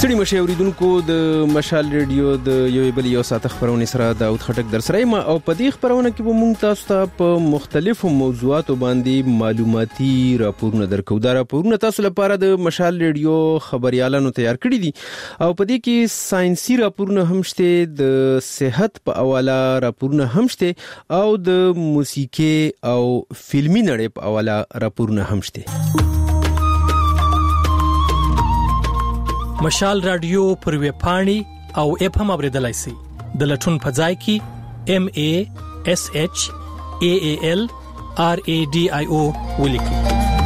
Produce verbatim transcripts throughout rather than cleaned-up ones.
ستړي مشه اوریدونکو د مشال ریډیو د یو بل یو ساعت خبرونه سره داود خټک در سره ما او په دې خبرونه کې به مونږ تاسو ته په مختلفو موضوعاتو باندې معلوماتي راپورونه درکو. دا راپورونه تاسو لپاره د مشال ریډیو خبريالانو تیار کړی دي او په دې کې ساينسي راپورونه هم شته, د صحت په اواله راپورونه هم شته او د موسیقي او فلمي نړۍ په اواله راپورونه هم شته. مشال رادیو پر ویب پاڼي او اپ هم اوریدلای شئ. د لټون په ځای کې ام ا اس اچ ا ا ال ار ا ډي آی او ولیکئ.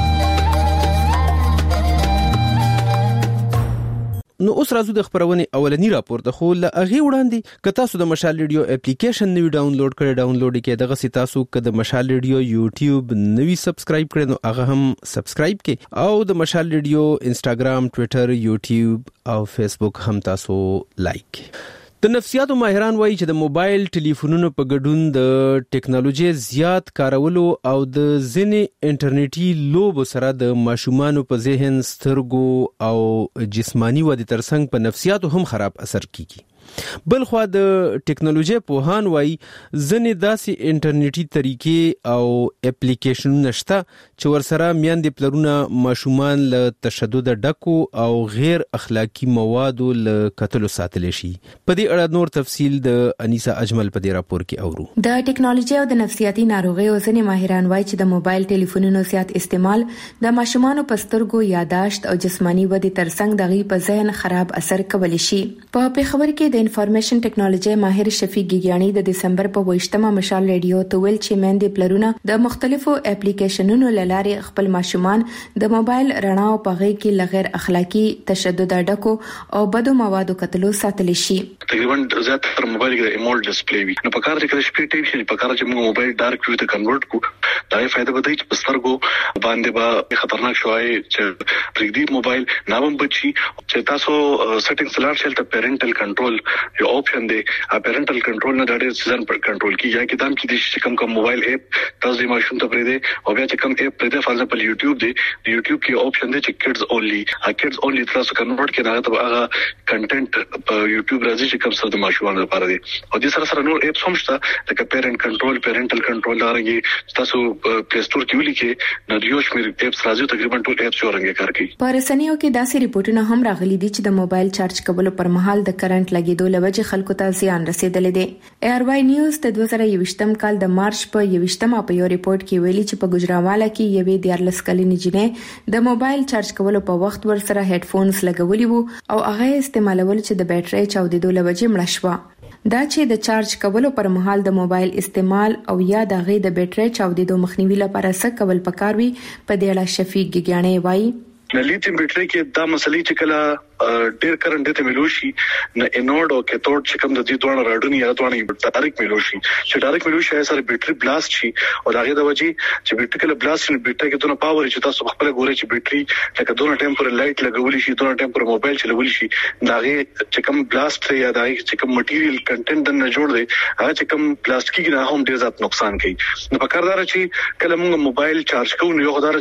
نو اوس راځو د خبرونه اولنی راپور ته. خو له هغه وړاندې که تاسو د مشال ریډیو اپلیکیشن نوی ډاونلوډ کړئ ډاونلوډ کړئ دغه سی تاسو که د مشال ریډیو یوټیوب نوی سبسکرایب کړئ نو هغه هم سبسکرایب کړئ او د مشال ریډیو انستګرام ټوئیټر یوټیوب او فیسبوک هم تاسو لایک کړئ. د نفسیاتو ماهران وایي چې د موبایل ټلیفونونو په ګډون د ټیکنالوژي زیات کارولو او د ځینې انټرنیټي لوبو سره د ماشومانو په ذهن, سترګو او جسمانی ودې ترڅنګ په نفسیاتو هم خراب اثر کوي. بل خو د ټیکنالوژي پوهان وایي ځینې داسې انټرنیټي طریقې او اپلیکیشنونه شته چې ورسره میاندې پلرونه ماشومان له تشدد ډکو او غیر اخلاقی موادو له قتل ساتل شي. په دې اړه نور تفصیل د انیسا اجمل په دې راپور کې اورو. د ټیکنالوژي او د نفسیاتي ناروغیو ځینې ماهران وایي چې د موبایل ټلیفونونو زیات استعمال د ماشومانو په سترګو, یاداشت او جسمانی ودې ترڅنګ دغه په ذهن خراب اثر کولی شي. په پیښور کې د انفارمیشن ټیکنالوژي ماهر شفیق ګیګیانی د دسمبر په ویشتمه مشال ریډیو ته ویل چې مېندې پلرونه د مختلفو اپلیکیشنونو لارې خپل ماشومان د موبایل رڼا او په غي کې لغیر اخلاقی تشدد ډکو او بدو موادو کتلو ساتل شي. تقریبا زیاتره موبایل کې ایمول ډسپلی وي نو په کار کې شپې ټیپ شي, په کار چې موږ موبایل ډارک ویو ته کنورټ کو دا یې فائدہ بدای چې سترګو باندې به خطرناک شوی چې پرېږدي موبایل نامم بچي چې تاسو سیټینګز لار شل ته پیرنټل کنټرول یو اپشن دی. ا پیرنټل کنټرول نه ډېر سیزن پر کنټرول کیږي یا کې دام کې د شکم کوم موبایل اپ تاسو د ماشوم ته پرې دی او بیا چې کوم اپ پرې دی فار ایگزامپل یوټیوب دی د یوټیوب کې اپشن دی چې کډز اونلی ا کډز اونلی تاسو کنورټ کړئ دا ته هغه کنټینټ په یوټیوب راځي چې کوم څه د ماشومان لپاره دی او د سره سره نور اپس هم شته لکه پیرنټ کنټرول پیرنټل کنټرول لارنګي تاسو پلی سٹور کې ولیکئ نو د یو شمېر اپس راځي تقریبا ټول اپس ورنګ کار کوي. په رسنیو کې داسې ریپورتونه هم راغلي دي چې د موبایل چارج کولو پر مهال د کرنٹ لګیدو لوجه خلکو ته زیان رسیدلې دي. ایر وای نیوز د دوه زره یوویشتم کال د مارچ په یوویشتمه په یو ریپورت کې ویلي چې په ګجراواله کې یوې دیارلس کلنې جنې د موبایل چارج کولو په وخت ورسره هډ فونز لګولي وو او هغه استعمالول چې د بیټرۍ چاودېدو لوجه مړه شوه. دا چې د چارج کولو پر مهال د موبایل استعمال او یا د غي د بیټرۍ چاودېدو مخنیوي لپاره څه کول پکار وي په دې اړه شفیق ګیګیانی وایي. د لیتیم بیټرۍ کې دا مسلې چې کله ډېر کرنٹ ته ملوشي نه انوډ او کیتود چې کوم د دې دوه راډونی یا دوه ډایرکټ ملوشي چې ډایرکټ ملوشي سره بیټرۍ بلاست شي او داغه د وجې چې بیټرۍ کله بلاست شي بیټرۍ کې دونه پاور چې تاسو خپل ګورئ چې بیټرۍ لکه دونه ټایم پر لایټ لګول شي دونه ټایم پر موبایل چلول شي داغه چې کوم بلاست یا داغه چې کوم مټیریل کنټینټ نه جوړ دی هغه چې کوم پلاستیکي نه هم ډېر زیات نقصان کوي. نو په کار دار چې کله موږ موبایل چارج کوو نو یو خدای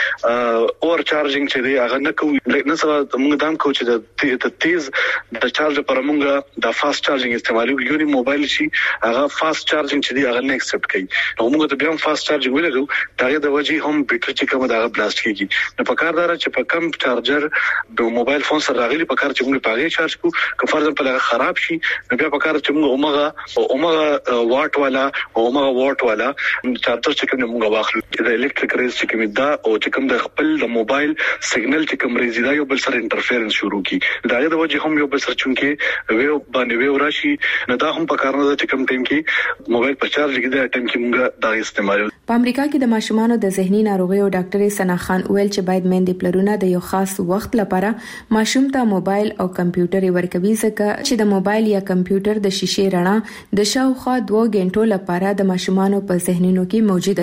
چې اور چارجینګ چې دی هغه نه کوو نه سره موږ دام کوو چې د تیز د چارج پر موږ د فاست چارجینګ استعمالو یو موبایل شي هغه فاست چارجینګ چې دی هغه نه ایکسپټ کوي نو موږ ته بیا فاست چارجینګ ولګو دا د وجې هم بیټرۍ چې کوم دا بلاست کیږي. نو په کار دار چې په کم چارجر د موبایل فون سره راغلي په کار چې موږ پاغه چارج کو که فرض په خراب شي نو بیا په کار چې موږ اومغه اومغه واټ والا اومغه واټ والا چارجر چې کوم موږ واخلو د الکتریک ریز چې کوم دا او چې کوم د خپل د موبایل سیګنل چې کوم ریز دا یو بل سره انټرفیرنس شروع کی دا د وجه هم یو بل سره چونکې ویو باندې ویو راشي نه دا هم په کار نه چې کوم ټیم کې موبایل په چارج کې دا ټیم کې موږ دا استعمالو. په امریکا کې د ماشومانو د ذهني ناروغیو ډاکټر سنا خان ویل چې باید مېندې پلرونه د یو خاص وخت لپاره ماشوم ته موبایل او کمپیوټر ورکوي ځکه چې د موبایل یا کمپیوټر د شیشې رڼا د شاوخوا دوه غنټو لپاره د ماشومانو په ذهنونو کې موجوده وي.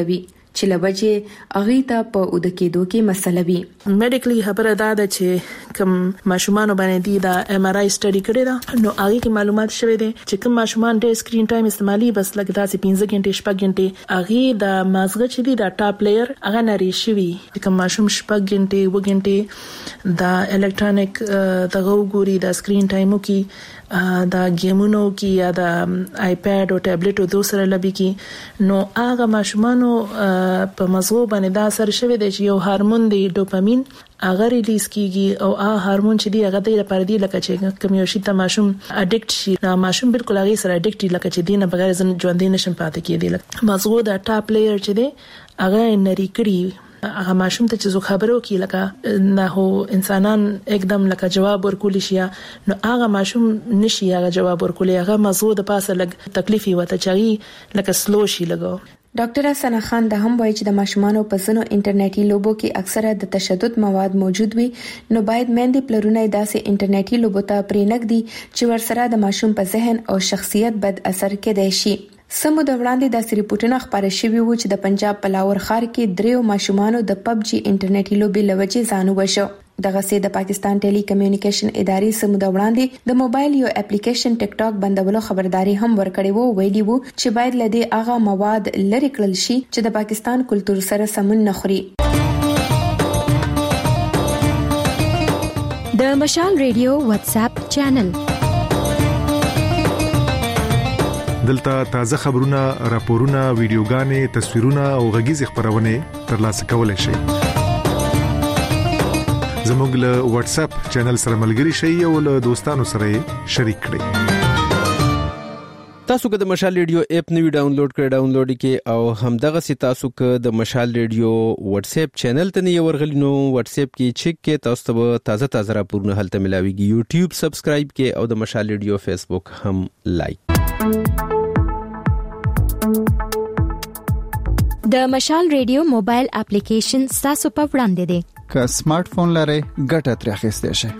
چې لوجه اغي ته په اود کېدو کې مسله وي. میډیکلی خبره دا ده چې کوم ماشومان باندې دی دا ایم آر آی سټډي کړی دا نو هغه کې معلومات شوه دي چې کوم ماشومان ډېر سکرین ټایم استعمالي بس لګ داسې پنځه غنټې شپږ غنټې هغه د مازغه چې دی دا ټاپ لیئر هغه نری شوی کوم ماشوم شپږ غنټې و غنټې دا الکترونیک دغه ګوري دا سکرین ټایمو کې دا گیمونو کې یا دا آیپاد او ټابلیټ او دوسره لبي کې نو هغه ماشومان په مزغو باندې دا اثر شوی دی چې یو هورمون دی ډوپامین هغه ریلیز کیږي او هغه هورمون چې دی هغه د لپاره دی لکه چې کوم یو شی ته ماشوم اډیکټ شي نو ماشوم بالکل هغه سره اډیکټ لکه چې دینه بغیر ژوندې نشم پاتې کېدی لکه مزغو دا ټاپ لیئر چې دی هغه نری کړی هغه ماشوم ته چې زو خبرو کې لکه نه هو انسانان एकदम لکه جواب ورکول شي نو هغه ماشوم نشي هغه جواب ورکول هغه مزغو د پاسه لګ تکلیفي وته چاغي لکه سلو شي لګو. ډاکټر حسن خان د هم وایي چې د ماشومانو په ځینو انټرنیټي لوبو کې اکثره د تشدد مواد موجود وي نو باید مېندې پلرونه داسې انټرنیټي لوبو ته پرېنګدي چې ورسره د ماشوم په ذهن او شخصیت بد اثر کېدای شي. سمو د وړاندې د ریپورتونو خبره شوی وو چې د پنجاب په لاور ښار کې دریو ماشومانو د پب جی انټرنیټي لوبي لوجه ځانو وشو. دغه سي د پاکستان ټيلي کمیونیکیشن ادارې سمو د وړاندې د موبایل یو اپلیکیشن ټیک ټاک بندولو خبرداري هم ورکړې وو ویلي وو چې باید لدی هغه مواد لری کړل شي چې د پاکستان کلچر سره سمون نه خوري. د مشال ریډیو واتس اپ چینل دلته تازه خبرونه، راپورونه، ویډیوګانې، تصویرونه او غږیز خبرونه ترلاسه کولای شئ. زموږ له واتس اپ چینل سره ملګري شئ او له دوستانو سره شریک کړئ. تاسو که د مشال ریډیو اپ نوی ډاونلوډ کړئ ډاونلوډ کړئ او همدغه سي تاسو که د مشال ریډیو واتس اپ چینل ته نه ورغلی نو واتس اپ کې چیک کې تاسو ته تازه تازه راپورونه هلته ملاويږي. یوټیوب سبسکرایب کړئ او د مشال ریډیو فیسبوک هم لایک. د مشال ریډیو موبایل اپلیکیشن تاسو په وړاندې دی. که سمارټ فون لرئ ګټه ترې اخیستئ شئ.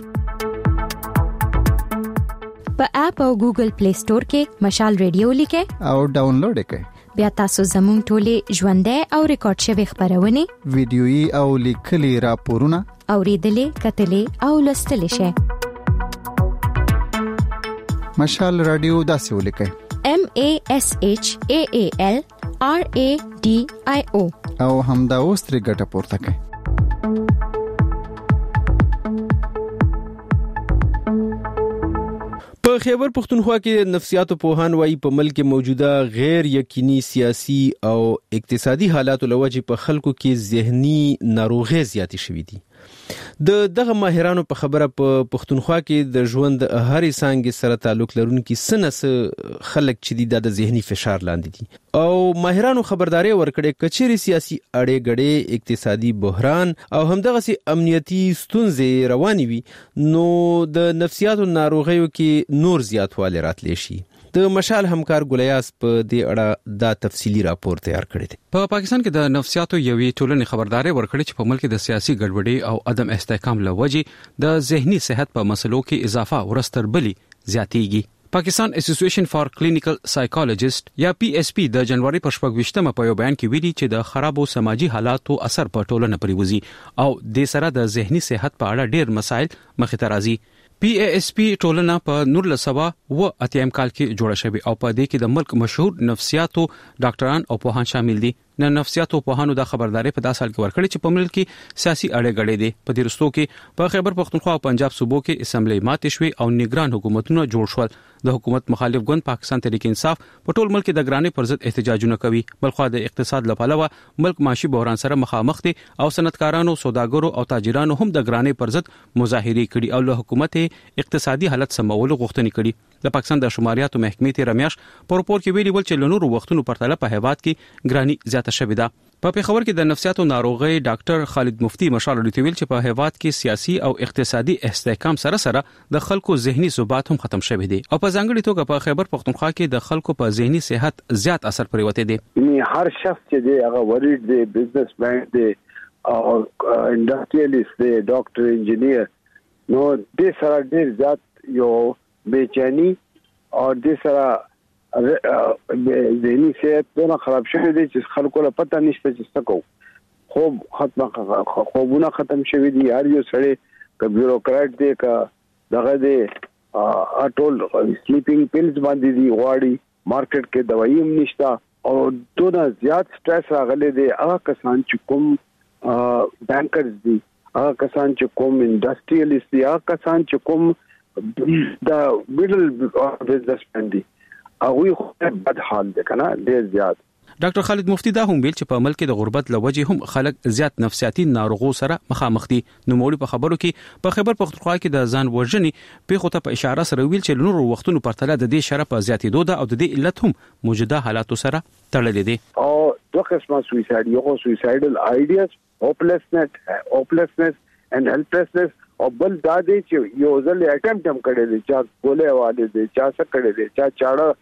په اپ او ګوګل پلی سٹور کې مشال ریډیو لیکئ او ډاونلوډ کړئ. بیا تاسو زموږ ټولې ژوندۍ او ریکارډ شوی خبرونه ویډیويي او لیکلي راپورونه اوریدلې کتلې او لوستلې شئ. مشال رادیو داسې ولیکئ M A S H A A L R A D I O او همدا اوس ترې ګټه پورته کړئ. په خیبر پختونخوا کې نفسیاتو پوهان وايي په ملک کې موجوده غیر یقیني سیاسي او اقتصادي حالات لوجه په خلکو کې ذهني ناروغي زیاتې شوې دي. د دغه ماهرانو په خبره په پختونخوا کې د ژوند هرې څانګې سره تعلق لرونکي سنس خلک چې د ذهني فشار لاندې دي او ماهرانو خبرداري ورکړې کچېري سیاسي اړې غړې اقتصادي بحران او همدغه سي امنیتي ستونزې روانې وي نو د نفسیاتو ناروغیو کې نور زیاتوالی راتلی شي. د مشال همکار ګلیاس په دې اړه دا تفصیلی راپور تیار کړی دی. په پاکستان کې د نفسیاتو یوې ټولنې خبرداري ورکړې چې په ملک د سیاسي ګډوډۍ او عدم استحکام لوجې د ذهني صحت په مسلو کې اضافه ورستر بلی زیاتېږي. پاکستان اسوسییشن فار کلینیکل سایکالوجیست یا پی ایس پی د جنوري په شپږ په یو بیان کې ویلي چې د خرابو سماجی حالاتو اثر په ټولنه پرې وځي او د سره د ذهني صحت په اړه ډېر مسایل مخې ته راځي. پی ای ایس پی ټولنه په نور لسوا و اتیم کال کې جوړه شوې او په دې کې د ملک مشهور نفسیاتو ډاکټران او پوهان شامل دي. نه نفسیاتو پوهانو د خبرداري په داسې حال کې ورکړي چې په ملک کې سیاسي اړې غړې دي. په دې رستو کې په خیبر پختونخوا او پنجاب صوبو کې اسمبلی ماتې شوې او نگران حکومتونه جوړ شول. د حکومت مخالف ګوند پاکستان تحریک انصاف په ټول ملک د ګرانۍ پر ضد احتجاجونه کوي. بلخو د اقتصاد لپاره ملک معاشي بحران سره مخامخ دي او صنعتکارانو، سوداګرو او تاجرانو هم د ګرانۍ پر ضد مظاهره کړي او له حکومت اقتصادي حالت سمولو غوښتنې کړي. د پاکستان د شماریاتو محکمې تیر میاشت په راپور کې ویلي ول چې له نورو وختونو پرتله په هیواد کې ګرانۍ زیاته شوې ده. په پیښور کې د نفسیاتو ناروغي ډاکټر خالد مفتی مشال لټویل چې په هیواد کې سیاسي او اقتصادي استحکام سره سره د خلکو ذهني ثبات هم ختم شوی دی او په ځانګړي توګه په خیبر پختونخوا کې د خلکو په ذهني صحت زیات اثر پریوته دی. یعنی هر شخص چې دی هغه ورید دی، بزنس مین دی او انډستریالیست دی، ډاکټر، انجینیر، نو د سره ډیر زیات یو بېچینی او د سره ذهني صحت دونه خراب شوی دی چې خلکو له پته نشته چې څه کوو خوب ختم خوبونه ختم شوی دي هر یو سړی ک بیوروکرات دی ک دغه دی اټول سلیپینګ پیلز باندې دی غواړي مارکیټ کې دوايي هم نشته او دونه زیات سټرس راغلی دی هغه کسان چې کوم بانکرز دي هغه کسان چې کوم انډستریالیست دي هغه کسان چې کوم دا میډل بزنس مین دي هغه خو بد حال دی کنه ډیر زیات. ډاکټر خالد مفتی دا هم ویل چې په ملک کې د غربت لوجه هم خلک زیات نفسیاتي ناروغو سره مخامخ دي. نو مولوی په خبرو کې په خیبر پختونخوا کې د ځان وژنې په خوته په اشاره سره ویل چې نور وختونو پرتله د دې شرف زیاتېدو ده او د دې علت هم موجوده حالاتو سره تړلې دي. او دوه قسمه سویساید یو سویسایډل آیډیاز هوپلسنس هوپلسنس and helplessness او بل دا دی چې یو ځل اټمپټ هم کړی دی چې ګولې واله دي چې څه کړی دی چې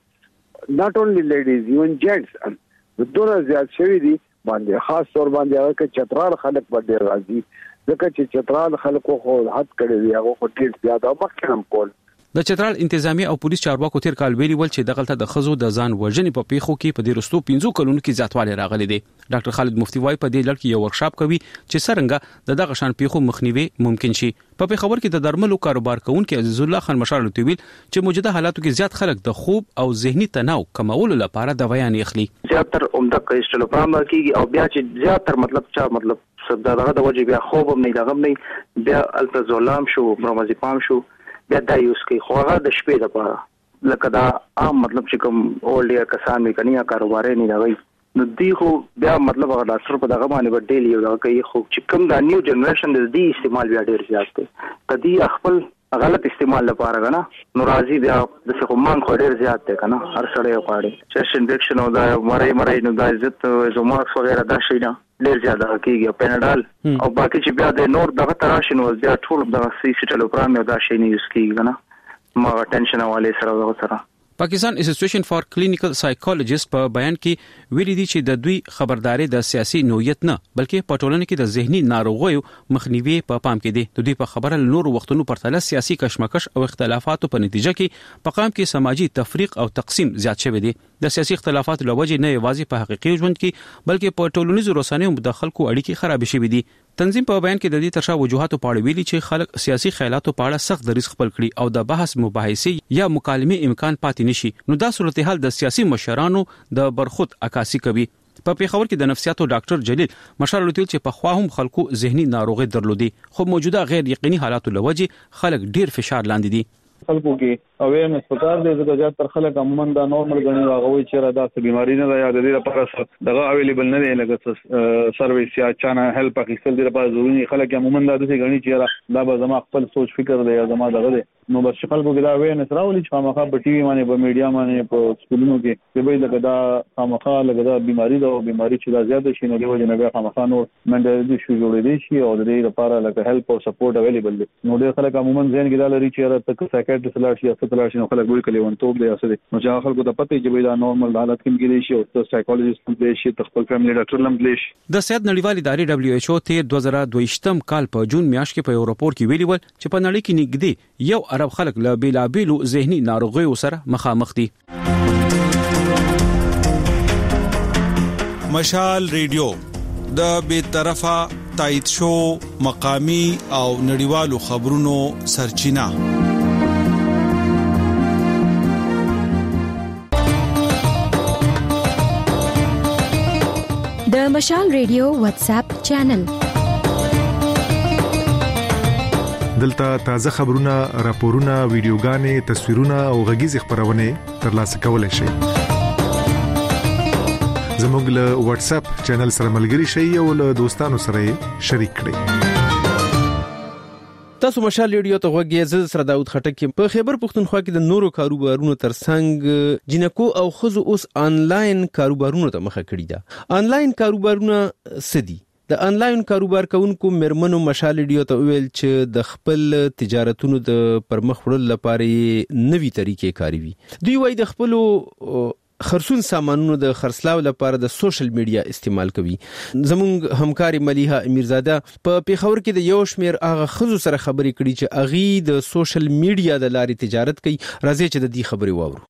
چاړه not only ladies even gents دونه زیات شوی دي باندې خاص طور باندې هغه کې چترال خلک باندې راځي ځکه چې چترال خلکو خو حد کړی دی هغه خو ډیر زیات او مخکې کول. د چترال انتظامی او پولیس چارواکو تیر کال ویلي ول چې دغلطه د خزو د ځان وژنې په پیښو کې په دې رستو پنځو کلونو کې زیاتوالی راغلی دی. ډاکټر خالد مفتی وايي په دې لړ کې یو ورکشاپ کوي چې څنګه د دغه شان پیښو مخنیوي ممکن شي. په پیښور کې د درملو کاروبار کوونکي عزیز الله خان مشال ویل چې موجوده حالاتو کې زیات خلک د خوب او ذهني تناو کمولو لپاره دوايان اخلي. زیاتره عمده کیسټلوپرام کیږي او بیا چې زیاتره مطلب چا مطلب دغه د وجه بیا خوب هم نه دغه نه بیا الپرازولام شو برومازیپام شو بیا دا یوز کوي خو هغه د شپې لپاره لکه دا عام مطلب چې کوم اولډ کسان می کني کاروبار نه دی نو دی خو بیا مطلب هغه ډاکټر په دغه باندې وډېلی یو دا کوي خو چې کوم دا نیو جنریشن دی استعمال بیا ډیر زیات دی کدي خپل غلط استعمال لپاره غنا نو راځي بیا د څه کوم خو ډیر زیات دی کنه هر سړی غواړي چیست انفیکشن او دا مړی مړی نو دا عزت زموږ وغیرہ دا شي نه ډیر زیات کیږي پیناډال او باقي چې بیا د نور دغه تراشن او بیا ټول دغه سیسټلوپرام او دا شي نه یوز کیږي کنه ما ټینشن والے سره دغه سره. پاکستان اسوسییشن فار کلینیکل سایکولوژیست په بیان کې ویلي دي چې د دوی خبرداري د سیاسي نوعیت نه بلکې په ټولنه کې د ذهني ناروغیو مخنیوي په پام کې دي. د دوی په خبره نور وختونو پرتله سیاسي کشمکش او اختلافاتو په نتیجه کې په قام کې سماجی تفریق او تقسیم زیات شوی دی. د سیاسي اختلافاتو لوجه نه یوازې په حقيقي ژوند کې بلکې په ټولنیزو رسنیو د خلکو اړیکې خراب شوي دي. تنظیم په بیان کې د دې ترشا وجوهاتو په اړه ویلي چې خلک سیاسي خیالاتو په اړه سخت دریځ خپل کړي او د بحث مباحثې یا مکالمې امکان پاتې نشي. نو دا صورتحال د سیاسي مشرانو د برخود عکاسي کوي. په پیښور کې د نفسیاتو ډاکټر جلیل مشال ویل چې په خوا هم خلکو ذهني ناروغي درلودي خو موجوده غیر یقیني حالاتو لوجه خلک ډیر فشار لاندې دي. خلکو کې اویرنس پکار دی ځکه چې تر خلک عموما دا نورمال غني واغوي چې را داسې بيماري نه ده یا د دې لپاره دغه اویلیبل نه دی لکه سرویس یا چانه هیلپ اخیستل د لپاره ضروري خلک عموما دا د غني چې دا به زما خپل سوچ فکر دی یا زما دغه دی نو بس خلکو کې دا اویرنس راولي چې خامخا په ټي وي باندې په میډیا باندې په سکولونو کې چې به لکه دا خامخا لکه دا بيماري ده او بيماري چې دا زیاته شي نو دی وجه نه بیا خامخا نور منډل شو جوړې دي شي او د دې لپاره لکه هیلپ او سپورټ اویلیبل دی نو ډېر خلک عموما ځین کې دا لري چې را تک سایکیاټریست لاړ شي یا څه لاړ شي نو خلک وایي کله ونټوب دی اسه نو چې خلکو ته پته چې دا نورمال حالت کې کېږي شي او سایکولوژیست هم دی شي خپل فیملی ډاکټر هم دی شي. د صحت نړیوال ادارې دبليو ایچ او تیر دوه زره دوه کال په جون میاشت کې په یو راپور کې ویلي ول چې په نړۍ کې نږدې یو ارب خلک له بیلابیلو ذهني ناروغیو سره مخامخ دي. مشال ریډیو د بې طرفه تایید شو مقامی او نړیوالو خبرونو سرچینه. د مشال ریډیو واتس اپ چینل دلته تازه خبرونه راپورونه ویډیوګانې تصویرونه او غږیز خبرونه ترلاسه کولای شئ. زموږ له واتس اپ چینل سره ملګري شئ او له دوستانو سره شریک کړئ. تاسو مشال ریډیو ته غوږی زل سره داوود خټک په خیبر پختونخوا کې د نورو کاروبارونو ترڅنګ جنکو او خزو اوس آنلاین کاروبارونو ته مخه کړی ده. آنلاین کاروبارونه سدي د آنلاین کاروبار کوونکو مرمنو مشال ریډیو ته ویل چې د خپل تجارتونو د پرمخ وړلو لپاره نوې طریقې کاروي. دوی وايي د خپل خرڅون سامانونو د خرڅلاو لپاره د سوشل میډیا استعمال کوي. زموږ همکاري مليحه امیرزاده په پیښور کې د یو شمیر هغه خزو سره خبرې کړي چې اغي د سوشل میډیا د لارې تجارت کوي. راځي چې د دې خبرې واورو.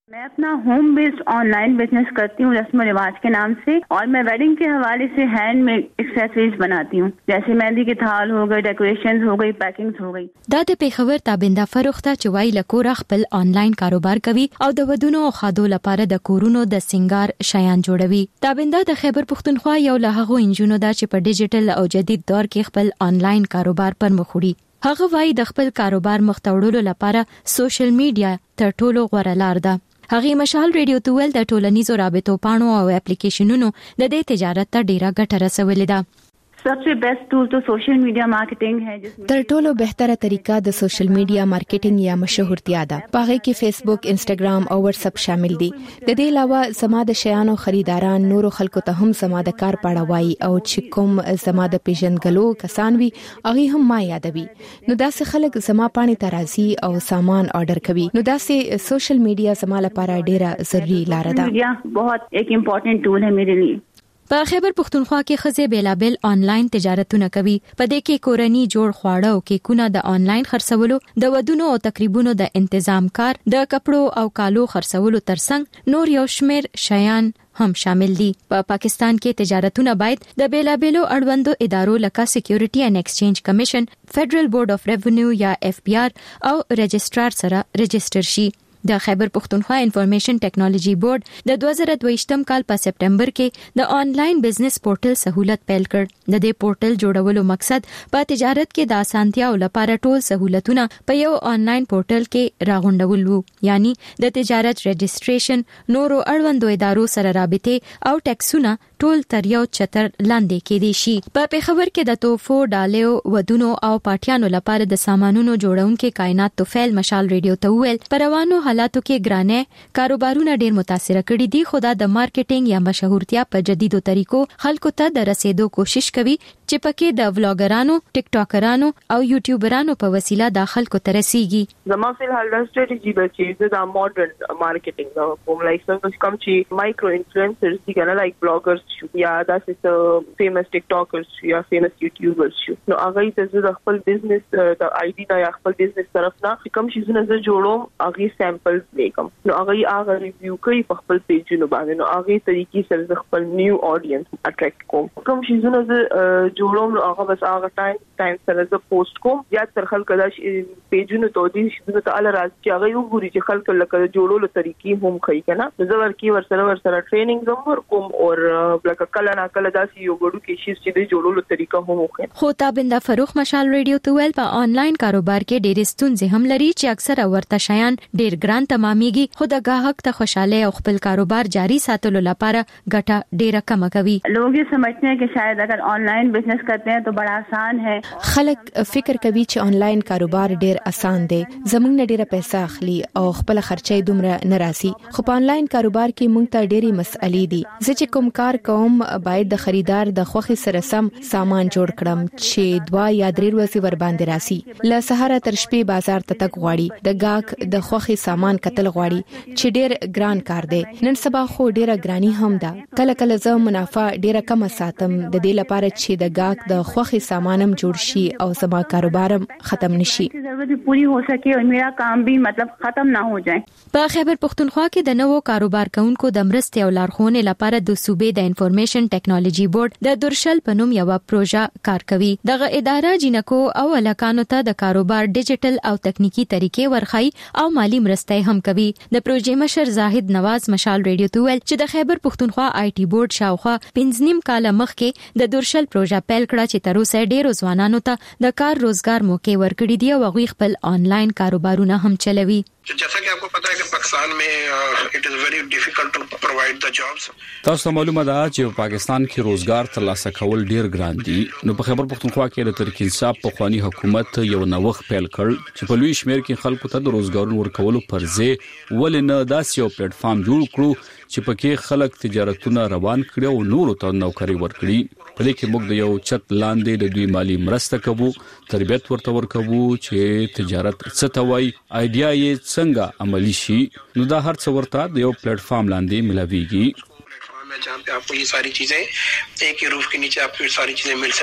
मैं अपना home based online business करती हूँ रस्म रिवाज के नाम से, और मैं वेडिंग के हवाले से हैंडमेड एक्सेसरीज बनाती हूँ, जैसे मेहंदी के थाल हो गए, डेकोरेशंस हो गई, पैकिंग्स हो गई। دا د پیښور تابنده فروخته چې وای لکور خپل آنلاین کاروبار کوي او د ودونو او خادو لپاره د کورونو د سنگار شیان جوړوي. تابنده د خیبر پښتونخوا یو له هغو انجونو ده چې په ډیجیټل او جدید دور کې خپل آنلاین کاروبار پر مخ وړي. هغه وای د خپل کاروبار مختوړلو لپاره سوشل میډیا تر ټولو غوره لار ده. هغه مشال ریډیو توول د ټولنیزو رابطو پاڼو او اپلیکیشنونو د دې تجارت ته ډیره ګټه رسولې ده. सबसे बेस्ट टूल तो सोशल मीडिया मार्केटिंग है, जिसमें تر ټولو بهتره طریقه د سوشل میډیا مارکیټینګ یا مشهورتیا ده. پاغه کې فیسبوک، انسټاګرام او واتس اپ شامل دي. د دې علاوه زما د شیانو خریداران نورو خلکو ته هم زما د کار پاړه وایي او چې کوم زما د پیژنګلو کسان وي هغه هم ما یادوي. نو داسې خلک زما پاڼې ته راځي او سامان آرډر کوي. نو داسې سوشل میډیا زما لپاره ډیره ضروری لار ده. میډیا بہت ایک امپورټنٹ ټول ہے میرے لیے. په خیبر پښتونخوا کې خزه بیلابل آنلاین تجارتونه کوي. په دې کې کورنی جوړ خواړه او کیکونه د آنلاین خرڅولو، د ودونو او تقریبونو د تنظیم کار، د کپړو او کالو خرڅولو ترڅنګ نور یو شمیر شیان هم شامل دي. په پا پاکستان کې تجارتونه باید د بیلابلو اړوندو ادارو لکه سکیورټي اینڈ ایکسچینج کمیشن، فدرل بورډ اف ریونیو یا اف بی آر او رجسترار سره رجستر شي. د خیبر پښتونخوا انفارمیشن ټیکنالوژي بورډ د دوه زره دوه کال په سپټمبر کې د آنلاین بزنس پورټل سہولت پیل کړ. د دې پورټل جوړولو مقصد په تجارت کې د اسانتیا لپاره ټول سہولتونه په یو آنلاین پورټل کې راغونډول وو، یعنی د تجارت رجستریشن، نورو اړوندو ادارو سره رابطه او ټیکسونه ټول تر یو چتر لاندې کېدي شي. په پیښور کې د توفو، ډالیو، ودونو او پاټیانو لپاره د سامانونو جوړونکو کائنات توفیل مشال ریډیو ته ویل په روانو حالاتو کې ګرانه کاروبارونه ډیر متاثر کړي دي، خو دا د مارکیټینګ یا مشهورتیا په جديدو طریقو خلکو ته د رسیدو کوشش کوي چې پکې د ولاګرانو، ټیک ټاکرانو او یوټیوبرانو په وسیله د خلکو ته رسیږي. زما په حال د ستراتیژي بچي د ماډرن مارکیټینګ دا کوم لایک څنګه کوم چې مایکرو انفلوئنسرز دي کنه، لایک بلاګرز یا داسې فیمس ټیک ټاکرز یا فیمس یوټیوبرز شو. نو هغه ته د خپل بزنس د آی ډي نه یا خپل بزنس طرف نه کوم شي زونه زه جوړوم هغه سیمپلز لیکم. نو هغه هغه ریویو کوي په خپل پیجونو باندې. نو هغه طریقې سره خپل نیو اډینس اټریکټ کوم. کوم شي زونه زه جوړوم نو هغه بس هغه ټایم ټایم سره زه پوسټ کوم یا تر خلک دا پیجونو ته دي چې زه ال راز چې هغه وګوري چې خلک لکه جوړولو طریقې هم کوي کنه. زه ورکی ور سره ور سره ټریننګ زم ور کوم او لکه کله نه کله داسې یو ګړو کې شي چې د جوړولو طریقه هم وکړي. خو تابنده فروخ مشال ریډیو ته ویل په آنلاین کاروبار کې ډېر ستونزې هم لري چې اکثر ورته شیان ډېر ګران تمامېږي، خو د گاهک ته خوشاله او خپل کاروبار جاری ساتلو لپاره ګټه ډېره کم کوي. लोग ये समझते हैं कि शायद अगर ऑनलाइन बिजनेस करते हैं तो बड़ा आसान है. خلک فکر کوي چې آنلاین کاروبار ډېر آسان دی، زموږ نه ډېره پیسې اخلي او خپل خرچې دومره نه راسي. خو په آنلاین کاروبار کې موږ ته ډېری مسئلې دي. زه چې کوم کار کوم باید د خریدار د خوخي سره سم سامان جوړ کړم چې دوا یا درې ورځې ور باندې راسي. له سهار تر شپې بازار ته تک غواړي، د گاک د خوخي سامان کتل غواړي چې ډېر ګران کار دی. نن سبا خو ډېره ګرانی هم ده. کله کله زه منافع ډېره کم ساتم د دې لپاره چې د گاک د خوخي سامانم جوړ شي او زما کاروبارم ختم نشي. ضرورت پوری हो सके और मेरा काम भी मतलब ختم ना हो जाए. په خیبر پښتونخوا کې د نوو کاروبار کوونکو د مرستې او لارښوونې لپاره د صوبې د انفارمیشن ټیکنالوژي بورډ د درشل په نوم یو پروژه کار کوي. دغه اداره جنکو او الکانو ته د کاروبار ډیجیټل او تکنیکی طریقې ورخای او مالی مرستې هم کوي. د پروژې مشر زاهد نواز مشال ریډیو ته ویل چې د خیبر پښتونخوا آی ټي بورډ شاوخوا پنځه نیم کال مخکې د درشل پروژه پیل کړه چې تر اوسه ډیرو ځوانانو ته د کار روزګار موقع ورکړي دي او هغوی خپل آنلاین کاروبارونه هم چلوي. जैसा कि आपको पता है कि पाकिस्तान में it is very difficult to provide the jobs. تاسو معلومه ده چې په پاکستان کې روزګار ترلاسه کول ډیر ګران دي. نو په خیبر پښتونخوا کې د ترکیه انصاف په خواني حکومت یو نوښت پیل کړ چې په لوی شمیر کې خلکو ته د روزګارونو ورکولو پر ځای ولې نه داسې یو پلیټ فارم جوړ کړو چې پکې خلک تجارتونه روان کړي او نورو ته نوکری ورکړي. په دې کې موږ د یو چت لاندې د دوی مالی مرسته کوو، تربیت ورته ورکوو چې تجارت څه ته وایي، آیډیا یې څنګه عملی شي. نو دا هر څه ورته د یو پلیټ فارم لاندې ملاويږي जहाँ पे आपको ये सारी चीजें एक ही रूफ के नीचे आपको ये सारी चीजें मिल सकती हैं.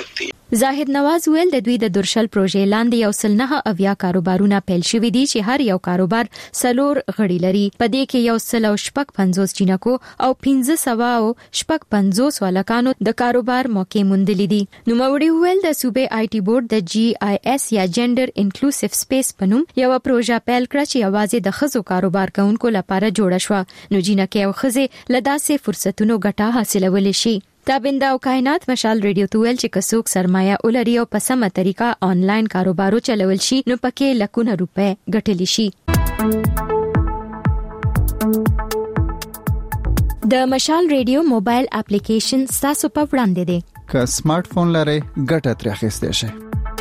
زاهد نواز ویل د دوی د درشل پروژې لاندې یو سل نه اویا کاروبارونه پیل شوي دي چې هر یو کاروبار سلور غړي لري. په دې کې یو سل او شپږ پنځوس جنکو او پنځه سوه او شپږ پنځوس والکانو د کاروبار موقع موندلې دي. نو موري ویل د صوبې آی ټي بورډ د جی آی ایس یا جندر انکلوسیو سپیس پنوم یو پروژه پیل کړه چې یوازې د خزو کاروبار کوونکو لپاره جوړه شوه. نو جنکه او خزه لداسې فرصتونو ګټه حاصلول شي. تابنده او کائنات مشال ریډیو تویل چې کڅوک سرمایه ولري او په سمه طریقه آنلاین کاروبارو چلول شي نو پکې لکونه روپے ګټلی شي. د مشال ریډیو موبایل اپلیکیشن تاسو په وړاندې دی. که سمارټ فون لرئ ګټه ترې اخیستئ شئ.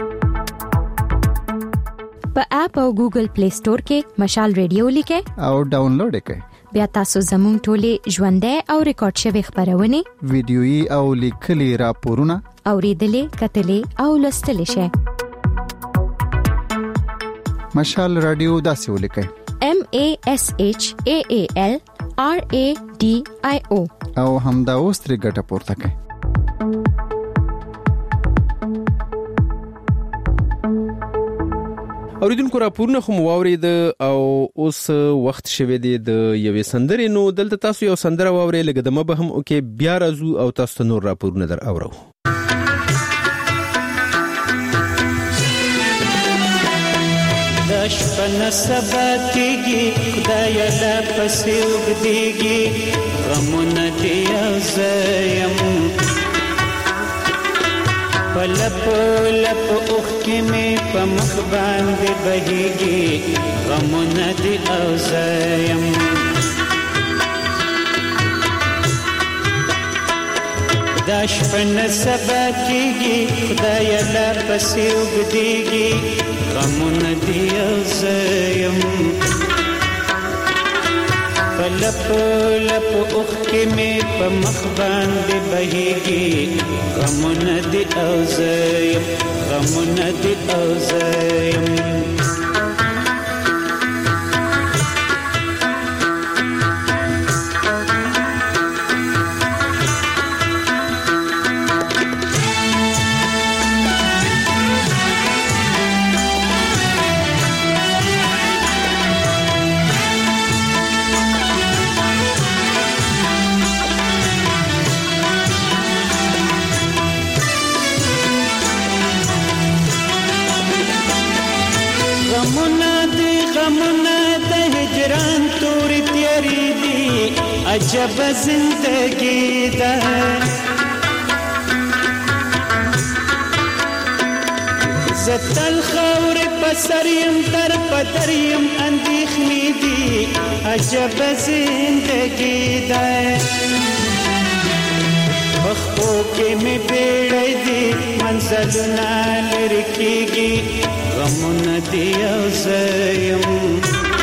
په اپ او ګوګل پلی سٹور کې مشال ریډیو لیکئ او ډاونلوډ یې کړئ. بیا تاسو زموږ ټولې ژوندۍ او ریکارډ شوی خبرونه ویډیويي او لیکلي راپورونه اوریدلې کتلې او لوستلې شئ. مشال رادیو داسې ولیکئ M A S H A A L R A D I O او همدا اوس ترې ګټه پورته کړئ. اوریدونکو راپورونه خو واورید او اوس وخت شوه دی د یوې سندرې. نو دلته تاسو یو سندره واورئ لکه دمه به هم اوکې بیا راځو او تاسو ته نور راپورونه در اورو. داش پن سبا کیږي خدای لا پسې وګديږي غمونه دی زیم پلپ لپ اوخ کې مې په مخ باندې بهيږي غمونه دي او زیم دا شپه سبا کېږي خدای لا پسې وګديږي غمونه دي او زیم پلپ لپ اوخ کې مې په مخ باندې بهيږي غمونه دي او زیم غمونه دي او زیم عجب زندگی ده زتل خور پسریم در پدریم اندیخنی دی عجب زندگی ده بخو کې می بیړې دی منزلونه لرکیږي غمونه دی او زیم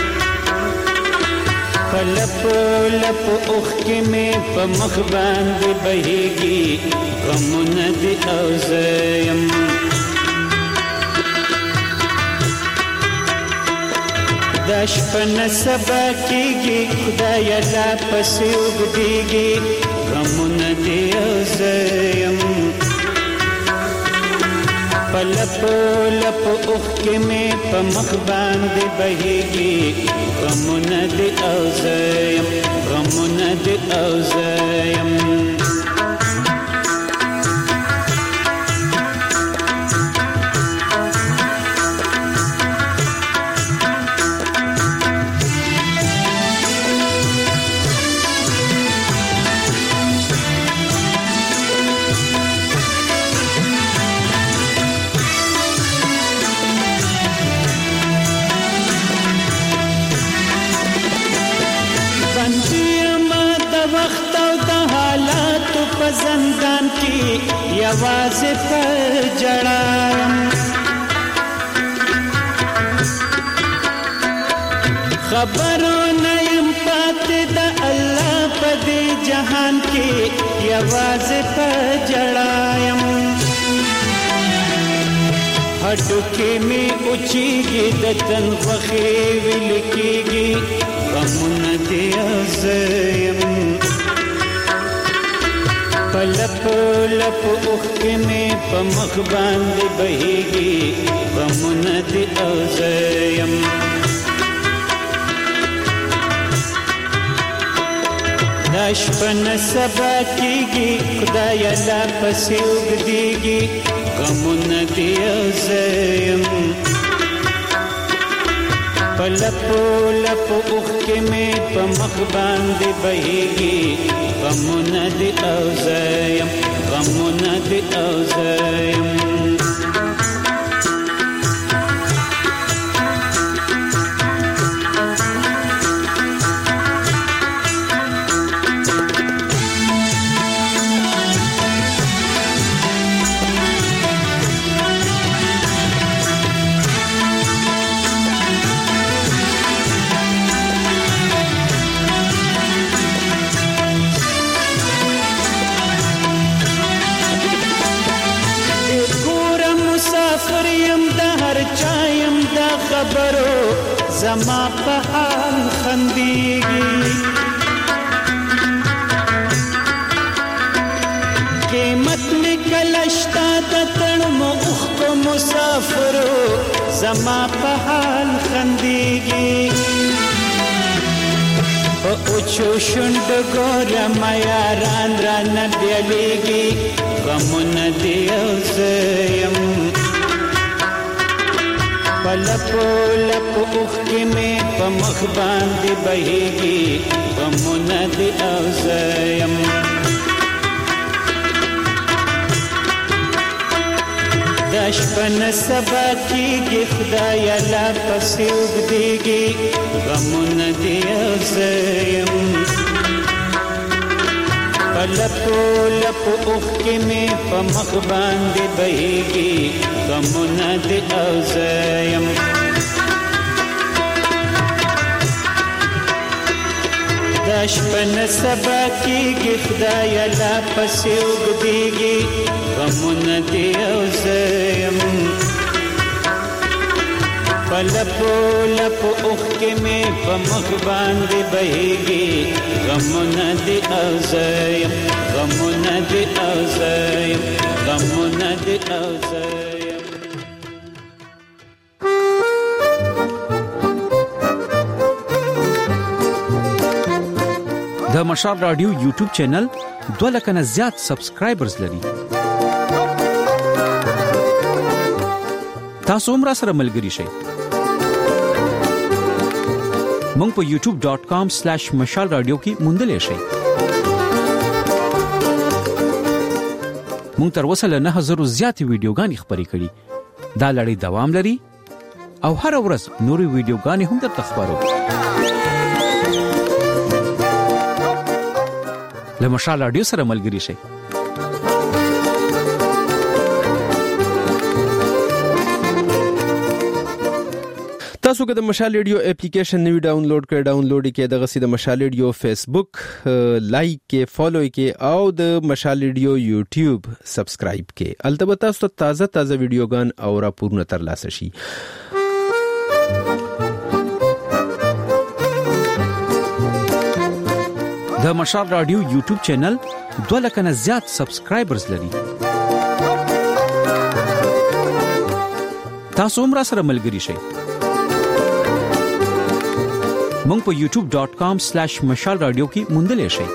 لپ لپ اوخ کې مې په مخ باندې بهيږي غمونه دي او زیم دا شپه نه سبا کېږي خدای لا پسې وګديږي غمونه دي او زیم لپ لپ اوخ کې مې په مخ باندې بهيږي غمونه دي او زیم غمونه دي او زیم زندان کی یوازې پر جړایم خبرونه يم پاتې د الله په دې جهان کې یوازې پر جړایم هټو کې می اوچیږي د تن خوخي ویل کېږي غمونه دي زم پلپ لپ اوخ کې مې په مخ باندې بهيږي غمونه دي او زیم ناشپن سبا کېږي خدای لا پسې وګديږي غمونه دي او زیم پلپ لپ اوخ کې مې په مخ باندې بهيږي غمونه دي او زیم غمونه دي او زیم خبرو زما په حال خندېږي قیمت مې کله شته د تړمو اوښکو مسافرو زما په حال خندېږي په اوچو شونډو ګورم یاران رانه بیلیږي غمونه دي او زه یم پلپو لپو اوخ کې مې په مخ باندې بهيږي غمونه دي او زه یم د شپه نه سبا کېږي خدای لا پسې وګديږي غمونه دي او زه یم پلپو لپو اوخ کې مې په مخ باندې بهيږي غمونه دي او زه یم د شپه نه سبا کېږي خدای لا پسې وګديږي غمونه دي او زه یم پلپو لپو اوخ کې مې په مخ باندې بهيږي غمونه دي او زه یم غمونه دي او زه یم غمونه دي او زه یم د مشال رادیو یوټیوب چینل دوه لک نه زیات سبسکرایبرز لري تاسو هم را سره ملګري شئ مونږ په یوټیوب ډاٹ کام سلیش مشال رادیو کې موندلې شئ مونږ تر اوسه له نه هزار زیات ویډیوګانې خبرې کړې دا لړۍ دوام لري او هر ورځ نوري ویډیوګانې هم درته خبرو له مشال رادیو سره ملګري شئ تاسو که د مشال ریډیو اپلیکیشن نوی ډاونلوډ کړئ ډاونلوډ یې د غسی د مشال ریډیو فیسبوک لایک کې فالو کې او د مشال ریډیو یوټیوب سبسکرایب کې البته تاسو تازه تازه ویډیوګان او راپورونه ترلاسه شي د مشال رادیو یوټیوب چینل دوه لک نه زیات سبسکرایبرز لري تاسو هم را سره ملګري شئ مونږ په یوټیوب ډاٹ کام سلیش مشال رادیو کې موندلې شئ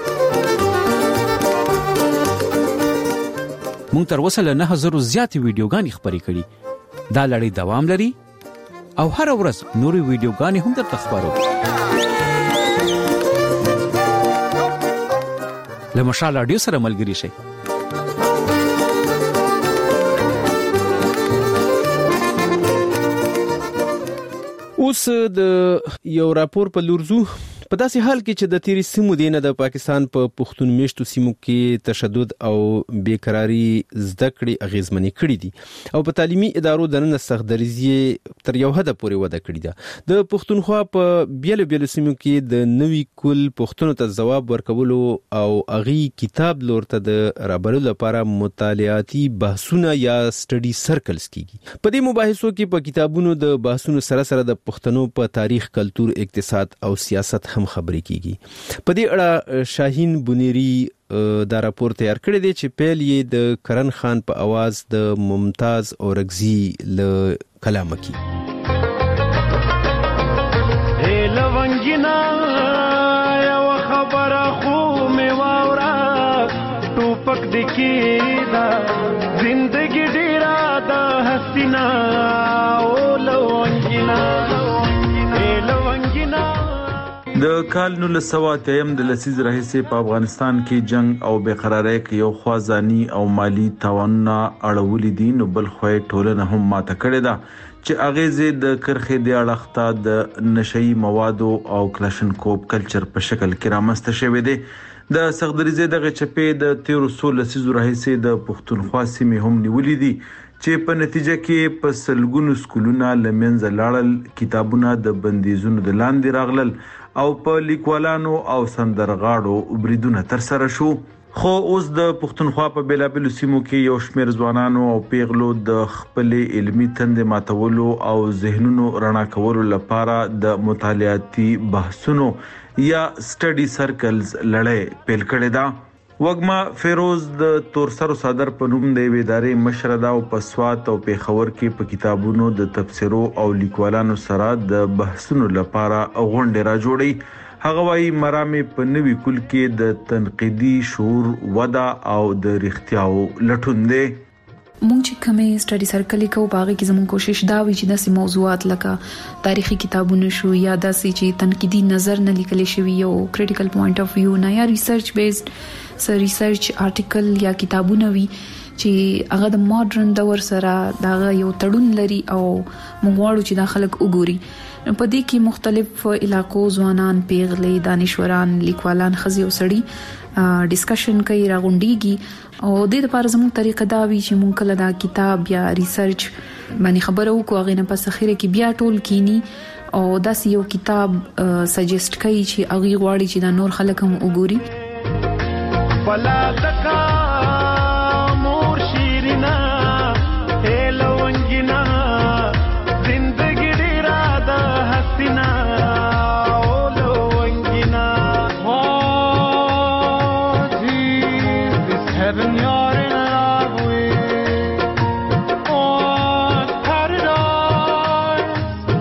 مونږ تر اوسه له نه هزار زیات ویډیوګانې خبرې کړې دا لړۍ دوام لري او هر ورځ نوري ویډیوګانې هم درته خبرو له مشال رادیو سره ملګري شئ اوس د یو راپور په لورزو په داسې حال کې چې د تیری سیمو دینه د پاکستان په پښتون میشتو سیمو کې تشدد او بیقراری زده کړې اغیزمنې کړې دي او په تعلیمي ادارو دننه سختدریزي تر یو حد پورې وده کړې ده د پښتونخوا په بیل بیل سیمو کې د نوي کل پښتون ته جواب ورکولو او اغي کتاب لورته د رابرلو لپاره مطالعاتي بحثونه یا سټډي سرکلز کیږي په دې مباحثو کې په کتابونو د بحثونو سره سره د پښتنو په تاریخ کلچر اقتصاد او سیاست هم خبرې کیږي. په دې اړه شاهین بنيري دا راپور تیار کړی دی چې پیل یې د کرن خان په आवाज د ممتاز اورغزي له کلام کی. اے لونګینا یو خبره خو می واورا ټوپک دکی دا زندگی ډیرا دا حسینا او لونګینا اے لونګینا. د کال نولس سوه اتم د لسیز راهیسې په افغانستان کې جنگ او بیقراری کې یو خوازانی او مالی تاوانونه اړولې دي، نو بل خوې ټولنه هم ماته کړې ده چې اغیزې د کرخې د اړخته د نشئی موادو او کلاشنکوف کلچر په شکل کې رامنځته شوی دی. د سغدریزه دغه چپې د تیر سول لسیز راهیسې د پښتونخوا سیمې هم نیولې دي چې په نتیجه کې په سلګونو سکولونه لمنځه لاړل، کتابونه د بندیزونو د لاندې راغلل او په لیکوالانو او سندرغاړو بریدونه تر سره شو. خو اوس د پښتونخوا په بیلابلو سیمو کې یو شمېر ځوانانو او پیغلو د خپل علمي تندې ماتولو او ذهنونو رڼا کولو لپاره د مطالعاتي بحثونو یا سټډي سرکلز لړۍ پیل کړې ده. وګما فیروز د تورسر صدر په نوم د ادارې مشردا او په سوات او پیښور کې په کتابونو د تفسیرو او لیکوالانو سره د بحثونو لپاره غونډې را جوړي. هغه وايي مرامه په نوي کول کې د تنقیدي شعور ودا او د رښتیاو لټون دي. مونږ چې کومې سټډي سرکل کوو باغې کې زموږ کوشش دا وي چې داسې موضوعات لکه تاریخي کتابونه شو یا داسې چې تنقیدي نظر نه لیکل شوی یو کریټیکل پوینټ اف ویو نه یا ریسرچ بیسډ سر ریسرچ آرټیکل یا کتابونه وي چې هغه د ماډرن دور سره دا یو تړون لري او موږ غواړو چې دا خلک وګوري. په دې کې مختلف علاقو ځوانان، پیغلې، دانشوران، لیکوالان، خزي او سړي ډیسکشن کوي، راغونډيږي او د دې لپاره زموږ طریقه دا وی چې مونږ کله دا کتاب یا ریسرچ باندې خبرو کوو هغه نه پس اخیره کې بیا ټول کینی او دا یو کتاب سجیسټ کوي چې هغه غواړي چې دا نور خلک هم وګوري. بلا تکا مور شیرینا اے لونګینا زندگی ډیرا دا حسینا او لونګینا او جی this heaven you're in love with oh paradise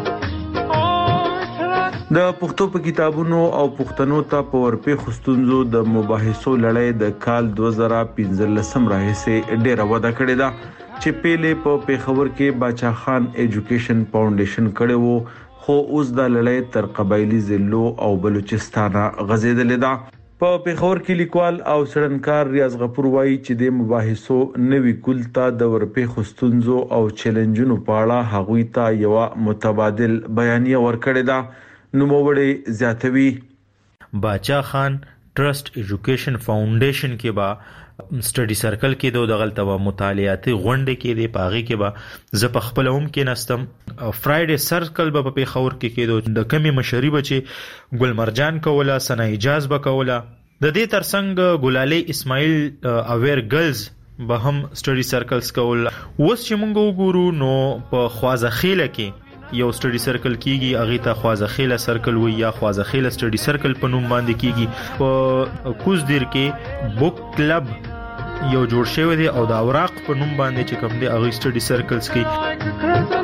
oh د پښتو په کتابونو او پښتنو ته په ورپې خستونزو د مباحثو لړۍ د کال دوه زره پنځلسم راهیسې ډیره وده کړې ده چې پیلې په پیښور کې باچا خان ایجوکیشن فاونډیشن کړي وو، خو اوس د لړۍ تر قبایلی ضلعو او بلوچستان غځېدلې ده. په پیښور کې لیکوال او څېړنکار ریاض غفور وایي چې د مباحثو نوي کول ته د ورپې خستونزو او چیلنجونو په اړه هغوی ته یو متبادل بیانیه ورکړې ده. نوموړی زیاتوي باچا خان ټرست ایجوکیشن فاونډیشن کې با سټډي سرکل کې دوه دغلطه مطالعاتي غونډې کې دی، پاغي کې با ز په خپل هم کې نستم. فرایډے سرکل به په خور کې کې د کمی مشري بچي ګل مرجان کوله، سنا اجاز به کوله. د دې ترڅنګ ګلالي اسماعیل اویر ګرلز به هم سټډي سرکلز کول. اوس چې موږ وګورو نو په خوازخیله کې یو سټډي سرکل کیږي، هغه ته خوازخیله سرکل وي یا خوازخیله سټډي سرکل په نوم باندې کیږي. په کوزدیر کې بوک کلب یو جوړ شوی دی او د اوراق په نوم باندې چې کوم دی هغه سټډي سرکلز کې.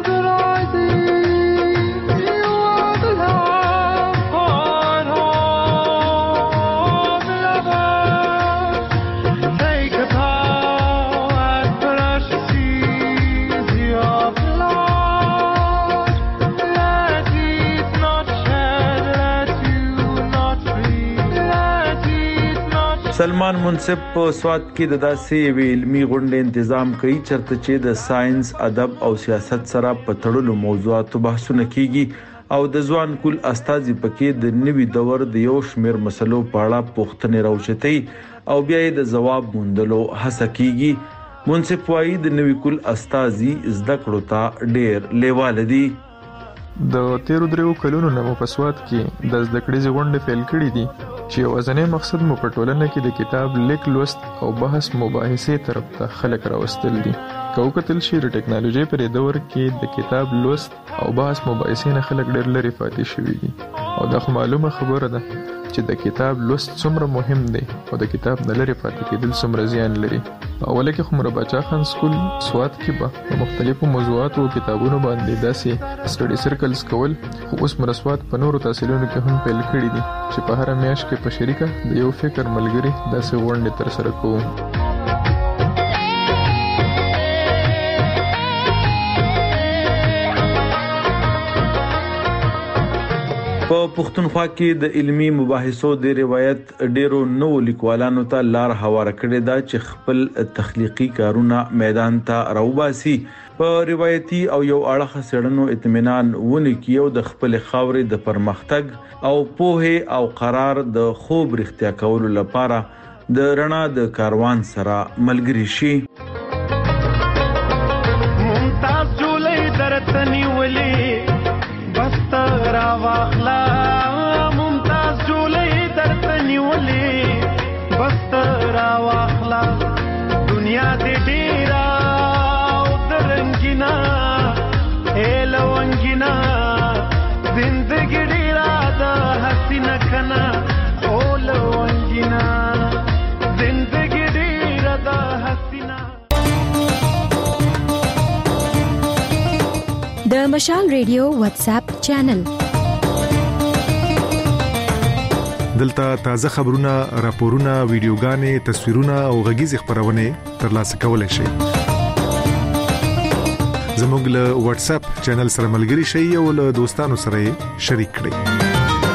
سلمان منصف په سوات کې د داسې علمي غونډې تنظیم کوي چرته چې د ساينس، ادب او سیاست سره په تړلو موضوعاتو بحثونه کیږي او د ځوان کول استاذي پکې د نوي دور د یو شمېر مسلو په اړه پوښتنې راوچتي او بیا د جواب موندلو هڅه کیږي. منصف وايي د نوي کول استاذي زده کړو ته ډېر لیواله دي. د تیرو دریو کلونو نه په سوات کې د زده کړې غونډې فعال کړې دي چې وزنې مقصد مو په ټولنه کې د کتاب لیک لوست او بحث مباحثه طرف ته خلک راوستل دي. کوکتل شي د ټکنالوژي پر دور کې د کتاب لوست او بحث مباحثه نه خلک ډېر لري فاتې شوي دي. او دا خو معلومه خبره ده چې د کتاب لوست څومره مهم دی او د کتاب نه لري پاتې کېدل څومره زیان لري. اوله کې خو مربچا خان سکول سواد کې به په مختلفو موضوعاتو او کتابونو باندې داسې سټډي سرکلز کول، خو اوس مرسواد په نورو تحصیلونو کې هم پیل کړي دي چې په هر میاشت کې په شریکه د یو فکر ملګری داسې غونډې تر سره کوو. په پښتونخوا کې د علمی مباحثو د روایت ډیرو نو لیکوالانو ته لار هواره کړې ده چې خپل تخلیقي کارونه میدان ته راوباسي، په روایتي او یو اړخ سړنو اطمینان ونی کیو د خپل خاورې د پرمختګ او پوهه او قرار د خوب رښتیا کولو لپاره د رڼا د کاروان سره ملګری شي. ممتاز جولې درتنی ولې بسترا واخلا، ممتاز جولې درتنی ولې بسترا واخلا، دنیا دې ډیرا او درنګینا اے لونګینا، زندګی ډیرا د حسینه کنا او لونګینا، زندګی ډیرا د حسینه. د مشال ریډیو واتس اپ چینل دلته تازه خبرونه، راپورونه، ویډیوګانې، تصویرونه او غږیز خبرونه ترلاسه کولای شئ. زموږ له واتس اپ چینل سره ملګري شئ او له دوستانو سره شریک کړئ.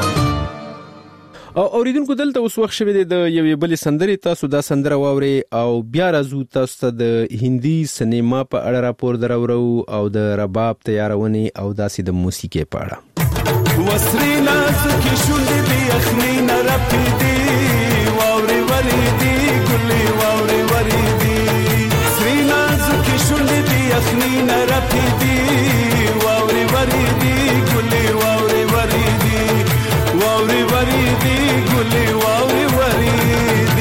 او اوریدونکو دلته اوس وخت شوه د یوې بلې سندرې، تاسو دا سندره واوري او بیا راځو تاسو ته د هندي سینما په اړه راپور درورو او د رباب تیارونی او داسې د موسیقي په اړه. وسرینا سکی شوندې دی اخنینا رپیدي واوري وریدي ګلي واوري وریدي، سرینا سکی شوندې دی اخنینا رپیدي واوري وریدي ګلي واوري وریدي، واوري وریدي ګلي واوري وریدي.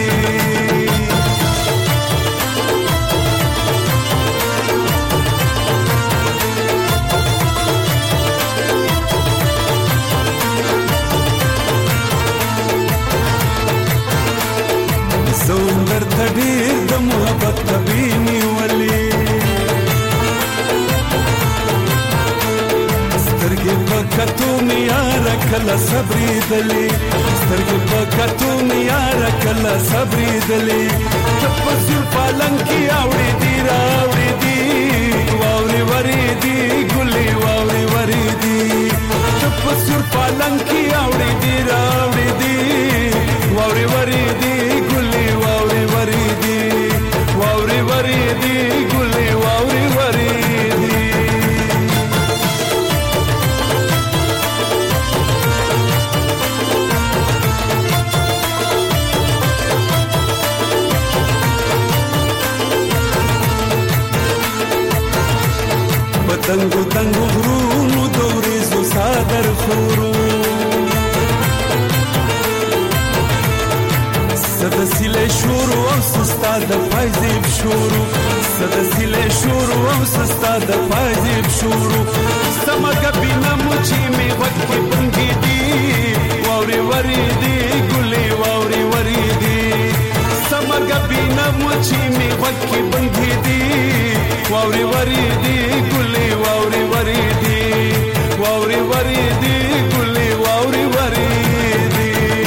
زوندر تډیر د محبت تبینی ولی، سترګې په کتو میاره کله صبرې دلی، سترګې په کتو میاره کله صبرې دلی، ته په سور پالنګ کې اوړې دي راوړې دي واورې ورې دي ګلې واورې ورې دي، ته په سور پالنګ کې اوړې دي راوړې دي واورې ورې دي ګلې واورې ورې دي، واورې ورې دي ګلې واورې ورې دي. دنګو دنګو غرونو د ورېزو صادر خورو، صد سیلې شورو او سستا د فایزیب شورو، صد سیلې شورو او سستا د فایزیب شورو، سمګه بنا مچي می وکه بنګي دي واوري وري دي ګلي واوري وري دي، سمګه بنا مچي می وکه بنګي دي واوري وري دي ګلي واوري وري دي، واوري وري دي ګلي واوري وري دي.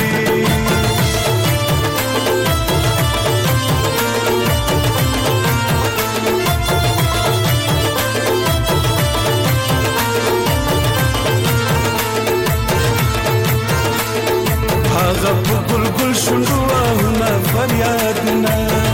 هغه په ګلګل شونډو نه فریادونه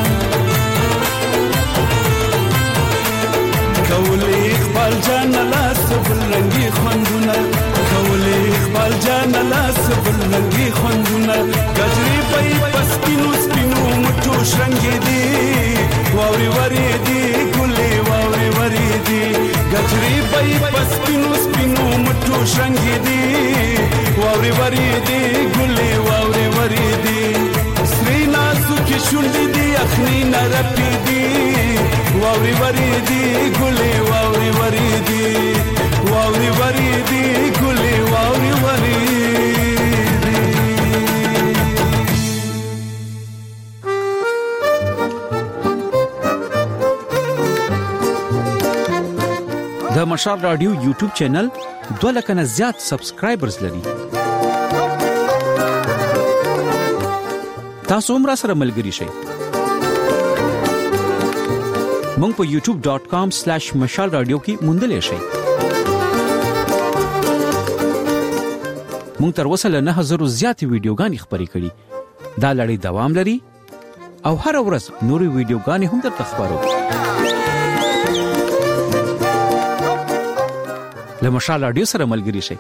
کولې اقبال جان لاس بلنګي خوندونه، کولې اقبال جان لاس بلنګي خوندونه، گجري پي پسپینو سپینو مټو شرنګي دي واوري وري دي ګلي واوري وري دي، گجري پي پسپینو سپینو مټو شرنګي دي واوري وري دي ګلي واوري وري دي، سرینا سکی شونډې دي اخني نرپي دي واوري وري دي ګلي واوري وري دي، واوري وري دي ګلي واوري وري د مشال رادیو یوټیوب چینل دوه لک نه زیات سبسکرایبرز لري. تاسو هم را سره ملګري شئ. مونږ په یوټیوب ډاٹ کام سلیش مشال رادیو کې موندلې شئ. مونږ تر اوسه له نه هزارو زیاتې ویډیوګانې خپرې کړي. دا لړۍ دوام لري او هر ورځ نورې ویډیوګانې هم درته خپرو. له مشال رادیو سره ملګري شئ.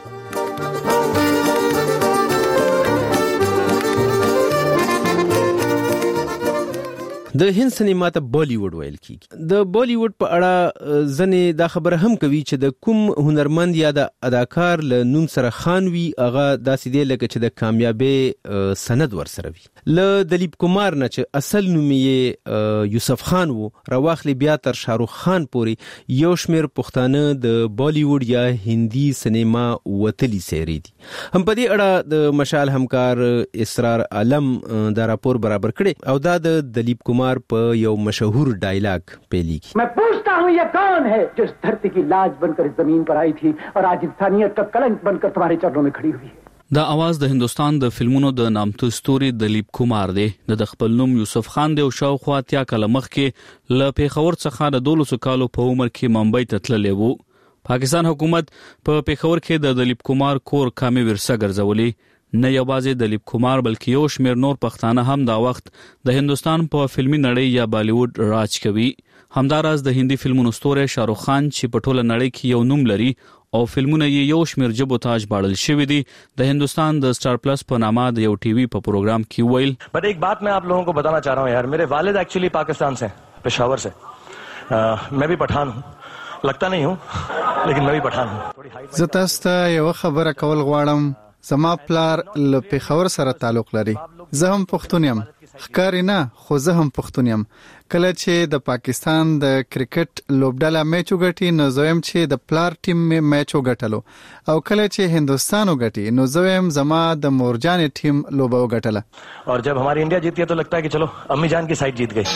د هند سینما ته بالیوډ ویل کیږي. د بالیوډ په اړه ځنې دا خبره هم کوي چې د کوم هنرمند یا د اداکار له نوم سره خان وي هغه داسې دی لکه چې د کامیابی سند ورسره وي. له دلیپ کمار نه چې اصل نوم یې یوسف خان وو راواخلي بیا تر شاروخ خان پورې یو شمېر پښتانه د بالیوډ یا هندي سینما وتلی سیری دي. هم په دې اړه د مشال همکار اسرار عالم دا راپور برابر کړي او دا د دلیپ کمار په یو مشهور ډایلاګ پیلی کی. मैं पूछता हूँ ये कौन है जो इस धरती की लाज बनकर इस जमीन पर आई थी और आज इंसानियत का कलंक बनकर तुम्हारे चरणों में खड़ी हुई है. دا आवाज د هندستان د فلمونو د نامتو ستوري دلیپ کمار دی. د خپل نوم یوسف خان دی او شاوخوا اتیا کاله مخکې له پیښور څخه د دولسو کالو په عمر کې ممبئی ته تللی وو. پاکستان حکومت په پیښور کې د دلیپ کمار کور کامې ورسه ګرځولې. نه یوازې دلیپ کمار بلکې یو شمېر نور پښتانه هم دا وخت د هندستان په فلمي نړۍ یا بالیوډ راج کوي. همداراز د هندي فلمونو ستوری شاروخ خان چې په ټوله نړۍ کې یو نوم لري او فلمونه یې یو شمېر ژبو ته ژباړل شوي دي. د هندستان د سٹار پلس په نامه د یو ټي وي په پروګرام کې ویل بٹ ایک بات میں آپ لوگوں کو بتانا چاہ رہا ہوں یار, میرے والد ایکچولی پاکستان سے, پشاور سے. میں بھی پٹھان ہوں, لگتا نہیں ہوں لیکن میں بھی پٹھان ہوں. زه تاسو ته یو خبره کول غواړم. زما پلار له پیښور سره تعلق لري. زه هم پښتون یم. ښکاري نه خو زه هم پښتون یم. کله چې د پاکستان د کرکټ لوبډله میچ وګټي نو زه هم چې د پلار ټیم میچ وګټلو او کله چې هندستان وګټي نو زه هم زما د مورجان ټیم لوبه وګټله. اور جب ہماری انڈیا جیتی ہے تو لگتا ہے کہ چلو امی جان کی سائیڈ جیت گئی.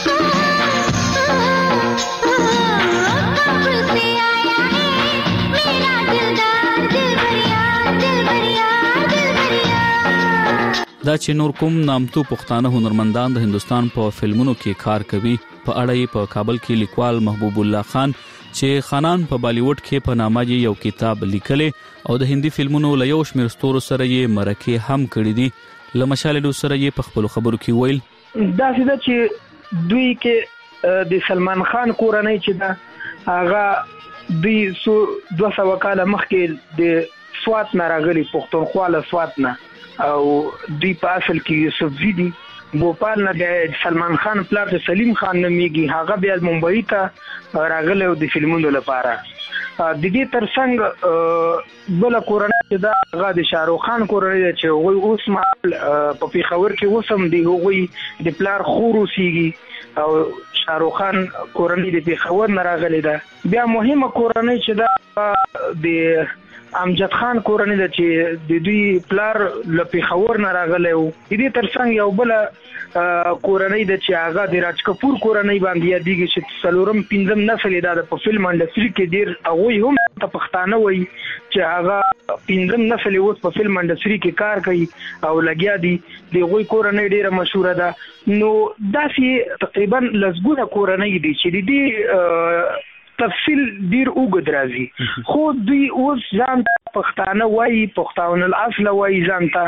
دا چې نور کوم نامتو پښتانه هنرمندان د هندستان په فلمونو کې کار کوي په اړه یې په کابل کې لیکوال محبوب الله خان چې خانان په بالیوډ کې په نامه یو کتاب لیکلی او د هندي فلمونو له یو شمېر ستورو سره یې مرکې هم کړې دي. له مشالډو سره یې په خپلو خبرو کې ویل دا څه چې دوی کې د سلمان خان کورنۍ چې دا هغه دوی سو دوه سوه کاله مخکې د سوات نه راغلي, پښتونخوا له سوات نه, او دوی په اصل کې یوسفزي دي. بوپال نه د سلمان خان پلار ته سلیم خان نومیږي. هغه بیا ممبئی ته راغلی او د فلمونو لپاره. د دې ترڅنګ بل کورنۍ چې دا هغه د شاروخ خان کورنۍ چې هغوی اوس په پیښور کې اوس هم دی, هغوی د پلار خور اوسیږي او شاروخ خان کورنۍ د پیښور نه راغلی ده. بیا مهمه کورنۍ چې دا د امجد خان کورنۍ ده چې د دوی پلار له پیښور نه راغلی و. د دې ترڅنګ یو بل کورنۍ ده چې هغه د راج کپور کورنۍ باندې یادېږي چې څلورم پنځم نسل یې دا په فلم انډسټري کې ډېر هغوی هم ته پښتانه وایي چې هغه پنځم نسل یې اوس په فلم انډسټري کې کار کوي او لګیا دي. د هغوی کورنۍ ډېره مشهوره ده. نو داسې تقریبا لسګونه کورنۍ دي چې د دې تفصیل ډیر اوږد راځي, خو دوی اوس ځان پښتانه وایي, پښتون الاصل وایي ځان ته.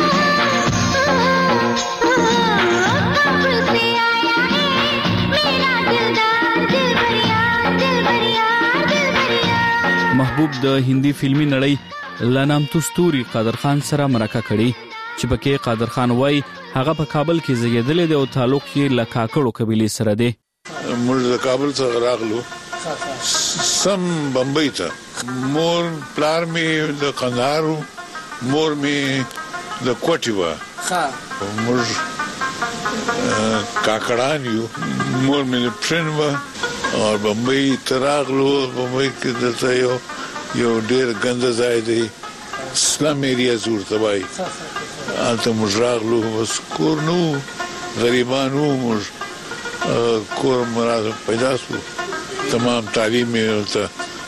محبوب د هندي فلمي نړۍ له نامتو ستوري قادر خان سره مرکه کړې چې پکې قادر خان وایي هغه په کابل کې زیږېدلی دی او تعلق یې له کاکړو قبیلې سره دی. موږ د کابل څخه راغلو سم بمبئی ته. مور پلار می د قندهار, مور می د کوټي و. موږ کاکړان یو. مور می د پرن و او بمبئی ته راغلو. بمبئی کې دلته یو یو ډېر ګنده ځای دی, اسلام ایریا زور ته وایي. هلته موږ راغلو, بس کور نه و, غریبان و. موږ کور مراد پیدا شو, تمام تعلیم یې ورته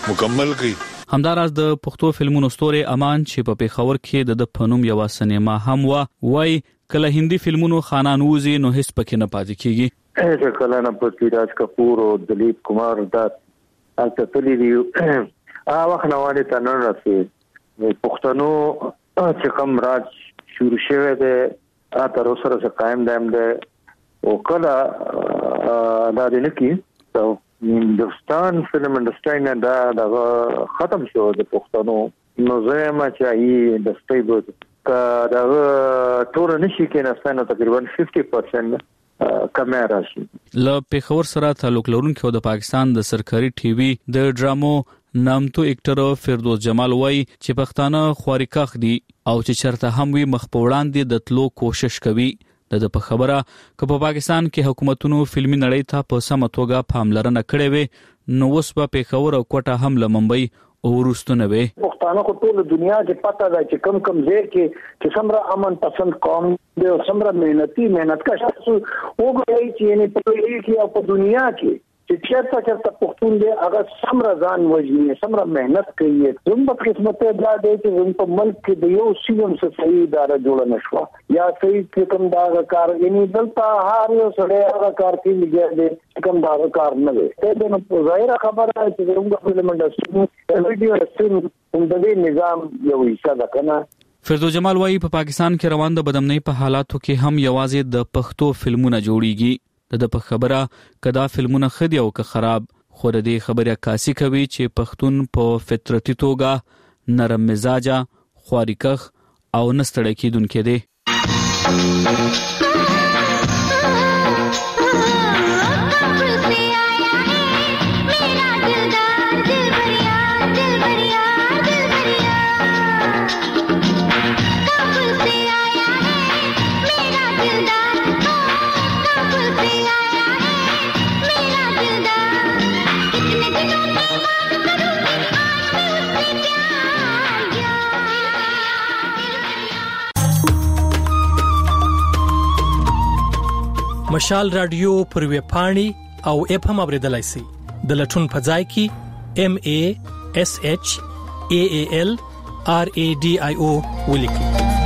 مکمل کړي. همداراز د پښتو فلمونو ستوري امان چې په پیښور کې د پنوم یو سینما هم و وای کله هندي فلمونو خانان وزي نو هیڅ پکې نه پاتې کیږي. اې کله نه پتی راج کپور او دلیپ کمار دا البته دی ا وخت نو باندې تنه راځي پښتنو چې کوم راج شروع شوه ده ا تر اوسه سره قائم دائم ده او کله دا د نکی تو هندوستان فلم انډستری نه دا د ختم شو د پښتنو نو زما چې د سټیبل کا دا ټول نشي کې نه ستنه تقریبا پنځه پرسنټ کمیرا شي. ل پیښور سره تعلق لرونکو د پاکستان د سرکاري ټي وي د ډرامو نامتو اکټر فردوس جمال وای چې پښتانه خواريکاخ دي او چې چرته هم وي مخ په وړاندې د تلو کوشش کوي. د په خبره ک په پاکستان کې حکومتونو فلمي نړۍ ته په سم توګه پاملرنه کړې وي نو اوس په پیښور او کوټه هم له ممبئی او ورستونه وي. پښتانه کو ټول دنیا کې پتا ده چې کم کم ځای کې چې څومره امن پسند قوم دی او څومره مهنتي مهنت کا شخص وګورئ چې نه په دې کې او په دنیا کې چې چیرته چیرته پښتون دی هغه څومره ځان وژني څومره مهنت کوي. زموږ په قسمت دا دی چې زموږ په ملک کې د یو سیمه څخه صحیح اداره جوړه نشو یا صحیح کوم دا کار یعنی دلته هر یو سره هغه کار کوي چې کوم دا کار نه وي. دا نو ظاهره خبره چې زموږ په فلم انډستری ویډیو رسټین هم د دې نظام یو حصہ ده کنه. فردوس جمال وایي په پاکستان کې روان د بدامنۍ په حالاتو کې هم یوازې د پښتو فلمونه جوړیږي. د په خبره کدا فلمونه خدي او که خراب خو د دې خبره عکاسي کوي چې پښتون په فطرتي توګه نرم مزاجه خواريکخ او نستړی کیدونکې دي. مشال رادیو پر ویب پاڼې او اپ هم اوریدلای شئ. د لټون په ځای کې ام ا اس اچ ا ا ال ار ا ډي آی او ولیکئ.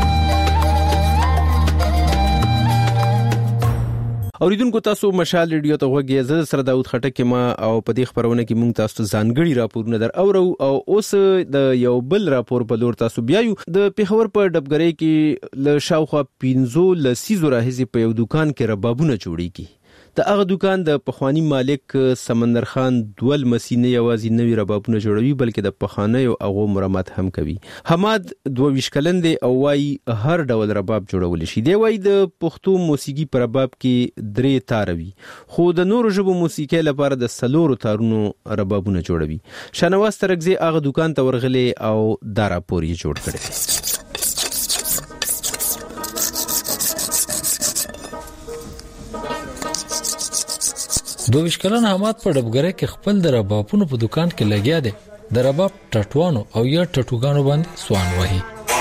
اوریدونکو تاسو مشال ریډیو ته وګورئ. زه سره داوود خټک ما او په دې خبرونه کې مونږ تاسو ځانګړي راپورونه در اورو او اوس د یو بل راپور په لور تاسو بیايو. د پیښور په ډبګرۍ کې ل شاوخوا پینځو لسیزو راهیسې په یو دکان کې ربابونه جوړیږي. د هغه دکان د پخوانی مالک سمندر خان دول مسینه یوازې نوی ربابونه جوړوي بلکې د پخوانی او هغه مرمت هم کوي. حماد دوه ویشکلند او وای هر ډول رباب جوړول شي. دی وای د پښتو موسیقي پر رباب کې درې تاروي خو د نورو ژبو موسیقي لپاره د سلورو تارونو ربابونه جوړوي. شنواز ترګزي هغه دکان ته ورغلې او دا راپور یې جوړ کړی. دویش کلن حماد په ډبګره کې خپل د ربابونو په دکان کې لګیا دی. د رباب ټټوانو او یا ټټوګانو باندې سوان وهي.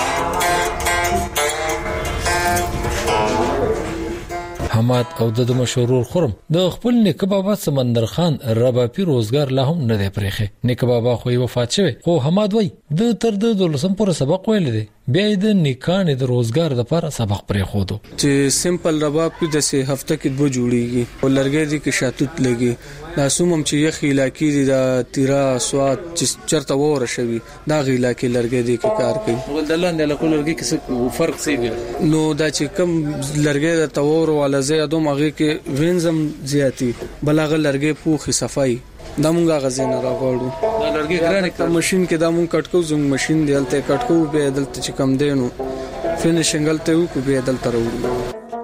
حماد او د مشهور خرم د خپل نیکه بابا سمندر خان ربابي روزګار لا هم نه دی پرېخه. نیکه بابا خو یې وفات شوی خو حماد وای د تر د دولسم پر سبق ویل دی بیا د نیکانه د روزګار د لپاره سبق پرې خو دو چې سیمپل رباب په دسه هفته کې دوه جوړیږي او لرګي دي کې شاتوت لګي. دا سومم چې یخ علاقې دي د تیرا سواد چې چرته وره شوی دا غی علاقې لرګي دي کې کار کوي. ول دلاندې له کول لرګي کې فرق څه دی نو دا چې کم لرګي د تور ولا زیادو مغه کې وینزم زیاتی بلغه لرګي پوخي صفای دا مونږه غزنه راغړو. دا لرګي ګرانه په ماشين کې دا مونږ کټکو زنګ ماشين دی هلته کټکو به دلته چې کم دینو فینیشینګ هلته وکړو به دلته راوړو.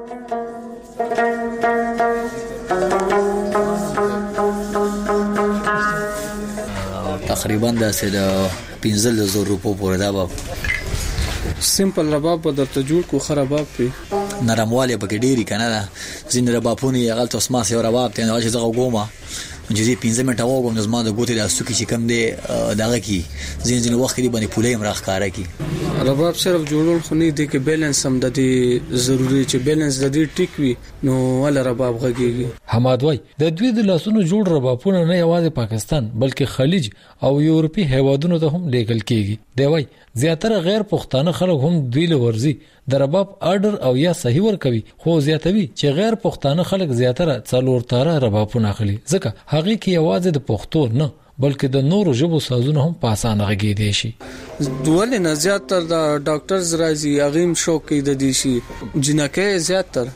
تقریبا د سید پنځل زره روپو پورې دا به سیمپل رباب په درته جوړ کو خراباب په نرمواله پکې ډيري کنه ځین ربابونه یغل تاسو ما سي رباب ته نه چې زغه ګوما چې پنځه منټه وګورم د زما د ګوتې د استو کې چې کم دی دغه کې ځین ځین وخت دی باندې پولې هم راخاره کی رباب صرف جوړول خو نه دی کې بیلانس هم د دې ضروری چې بیلانس د دې ټیک وي نو ول رباب غږیږي. حماد وای د دوی د لاسونو جوړ ربابونه نه یوازې پاکستان بلکې خلیج او یورپی هیوادونو ته هم لیږل کیږي. دی وای زیاتره غیر پښتانه خلک هم دوی له ورزي د رباب آرډر او یا صحیح ور کوي خو زیاتوي چې غیر پښتانه خلک زیاتره څلور تاره ربابونه اخلي ځکه هغه کې یوازې د پښتو نه بلکې د نورو ژبو سازونه هم په اسانه غږی دي شي. دوله نه زیاتره د ډاکټرز راځي اغیم شوق کې د دي شي جنکه زیاتره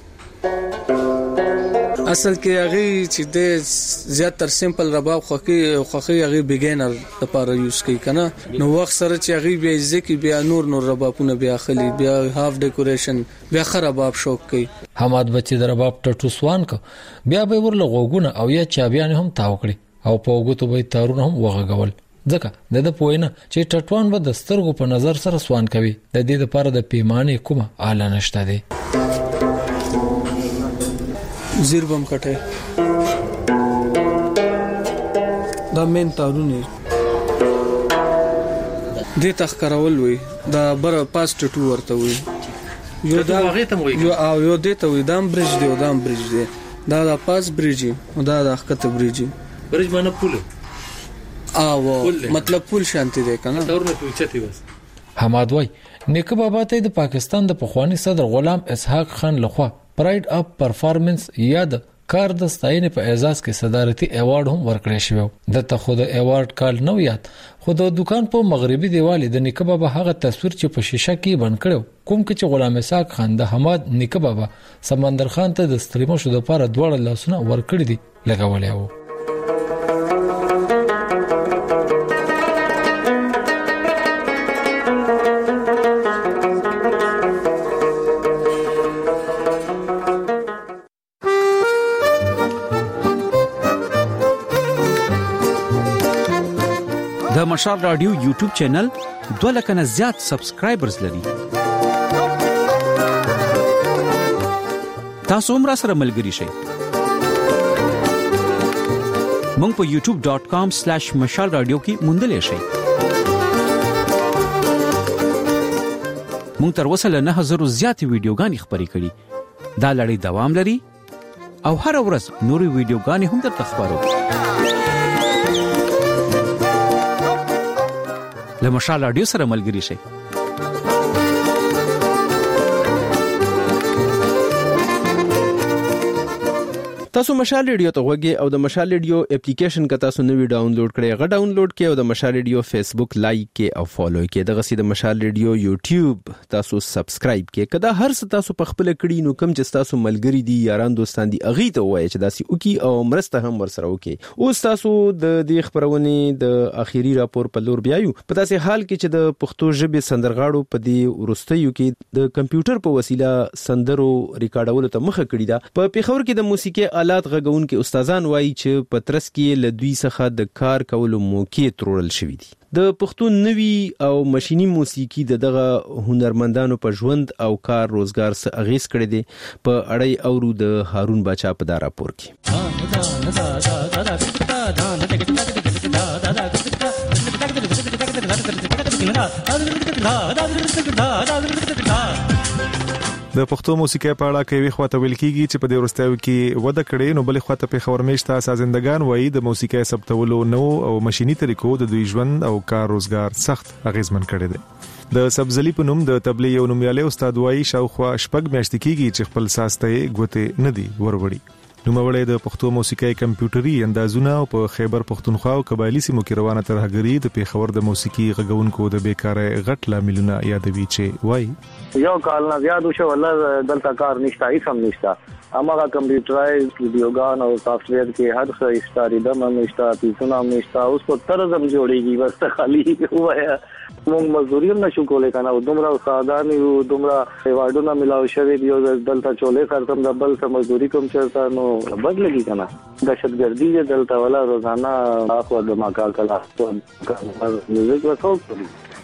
اصل کې هغه چې د زیاتره سیمپل رباب خوخي خوخي هغه بیګینر لپاره یوز کوي کنه نو وخت سره چې هغه بیا ځکه بیا نور نور ربابونه بیا خلی بیا هاف ډیکوریشن بیا خراباب شوق کوي. حماد بچی د رباب ټټو سوان کو بیا به ورله غوګونه او یا چابيان هم تاو کړی او په وګتو به تارونه هم وغغول ځکه د د پوینه چې ټټوان به د سترګو په نظر سره سوان کوي د دې لپاره د پیمانه کومه اعلی نشته دی. زیر بم کټه دا مین تارونه دې تخکرول وي دا بر پاس ټټو ورته وي یو دا هغه ته وي یو او یو دې ته وي دام برج دی دام برج دی دا د پاس برج او دا د حقته برج برج باندې پول او مطلب پول شانتي دی کنه تورنه پوچتي بس. حماد وای نیکه بابا ته د پاکستان د پخوانی صدر غلام اسحاق خان لخوا پرایډ اپ پرفارمنس یا د کار د ستاینې په اعزاز کې صدارتي ایوارډ هم ورکړی شو. د ته خود ایوارډ کال نو یاد خود د دکان په مغربي دیوال د نیکه بابا هغه تصویر چې په شیشه کې بند کړو کوم کې چې غلام اسحاق خان د حماد نیکه بابا سمندر خان ته د ستریمو شو د لپاره دوړ لاسونه ورکړي دي لګولې وو. د مشال رادیو یوټیوب چینل دوه لک نه زیات سبسکرایبرز لري. تاسو هم را سره ملګري شئ. مونږ په یوټیوب ډاٹ کام سلیش مشال رادیو کې موندل شئ. مونږ تر اوسه له نه هزار زیات ویډیوګانې خبرې کړې. دا لړۍ دوام لري او هر ورځ نوري ویډیوګانې هم درته خبرو. له مشال رادیو سره ملګري شئ. تاسو مشال ریډیو ته وګورئ او د مشال ریډیو اپلیکیشن کا تاسو نوی ډاونلوډ کړئ. غا ډاونلوډ کړئ او د مشال ریډیو فیسبوک لایک کړئ او فالو کړئ. دغه سي د مشال ریډیو یوټیوب تاسو سبسکرایب کړئ. کدا هر څه تاسو په خپل کړي نو کم چې تاسو ملګری دي یاران دوستان دي اغي ته وایي چې داسي وکي او مرسته هم ورسره وکي. اوس تاسو د دې خبرونه د اخیری راپور په لور بیايو. په داسې حال کې چې د پښتو ژبې سندرغاړو په دې ورستیو کې د کمپیوټر په وسیله سندرو ریکارډولو ته مخه کړی دا. په پیښور کې د موسیقي آلات غږون کې استادان وایي چې پترس کې لدوی څخه د کار کولو موقع ترول شوې دي. د پښتون نوي او ماشيني موسیقي دغه هنرمندانو په ژوند او کار روزګار سره اغیز کړی دی. په اړای اورو د هارون باچا په دا راپور کې. د پښتو موسیقي په اړه کوي خواته ویل کیږي چې په دې ورستیو کې وده کړي نو بل خواته په خبر میشته سازندگان وایي د موسیقي ثبتولو نو او ماشيني طریقو د دوی ژوند او کار روزګار سخت اغیزمن کړي دي. د سبزلی په نوم د تبلیغ یو نومیاله استاد وایي شاوخوا شپږ میاشتې کیږي چې خپل ساسته غوته ندي وروړي. نوموړی د پښتو موسیقي کمپیوټري اندازونه او په خیبر پښتونخوا او قبایلی سیمو کې روانه ترهګری د پیښور د موسیقي غږونکو د بیکاره غټ لاملونه یادوي چې وایي یو کال نه زیات شو الله دلته کار نشته هیڅ هم نشته. هغه کمپیوټرایز ویډیوګان او سافټویر کې هر څه استاری د منشتا پیسونه نشته. اوس په طرز هم جوړیږي بس خالی وایا موږ مزدوري هم نشو کولای کنه او دومره ساده یو دومره ایوارډونه ملاو شوی دی دلته چولې خرڅم د بل څه مزدوري کوم چرته نو بدلږي کنه دهشتګردي دلته ولا روزانه اخو د ماکال کلا میوزیک وڅو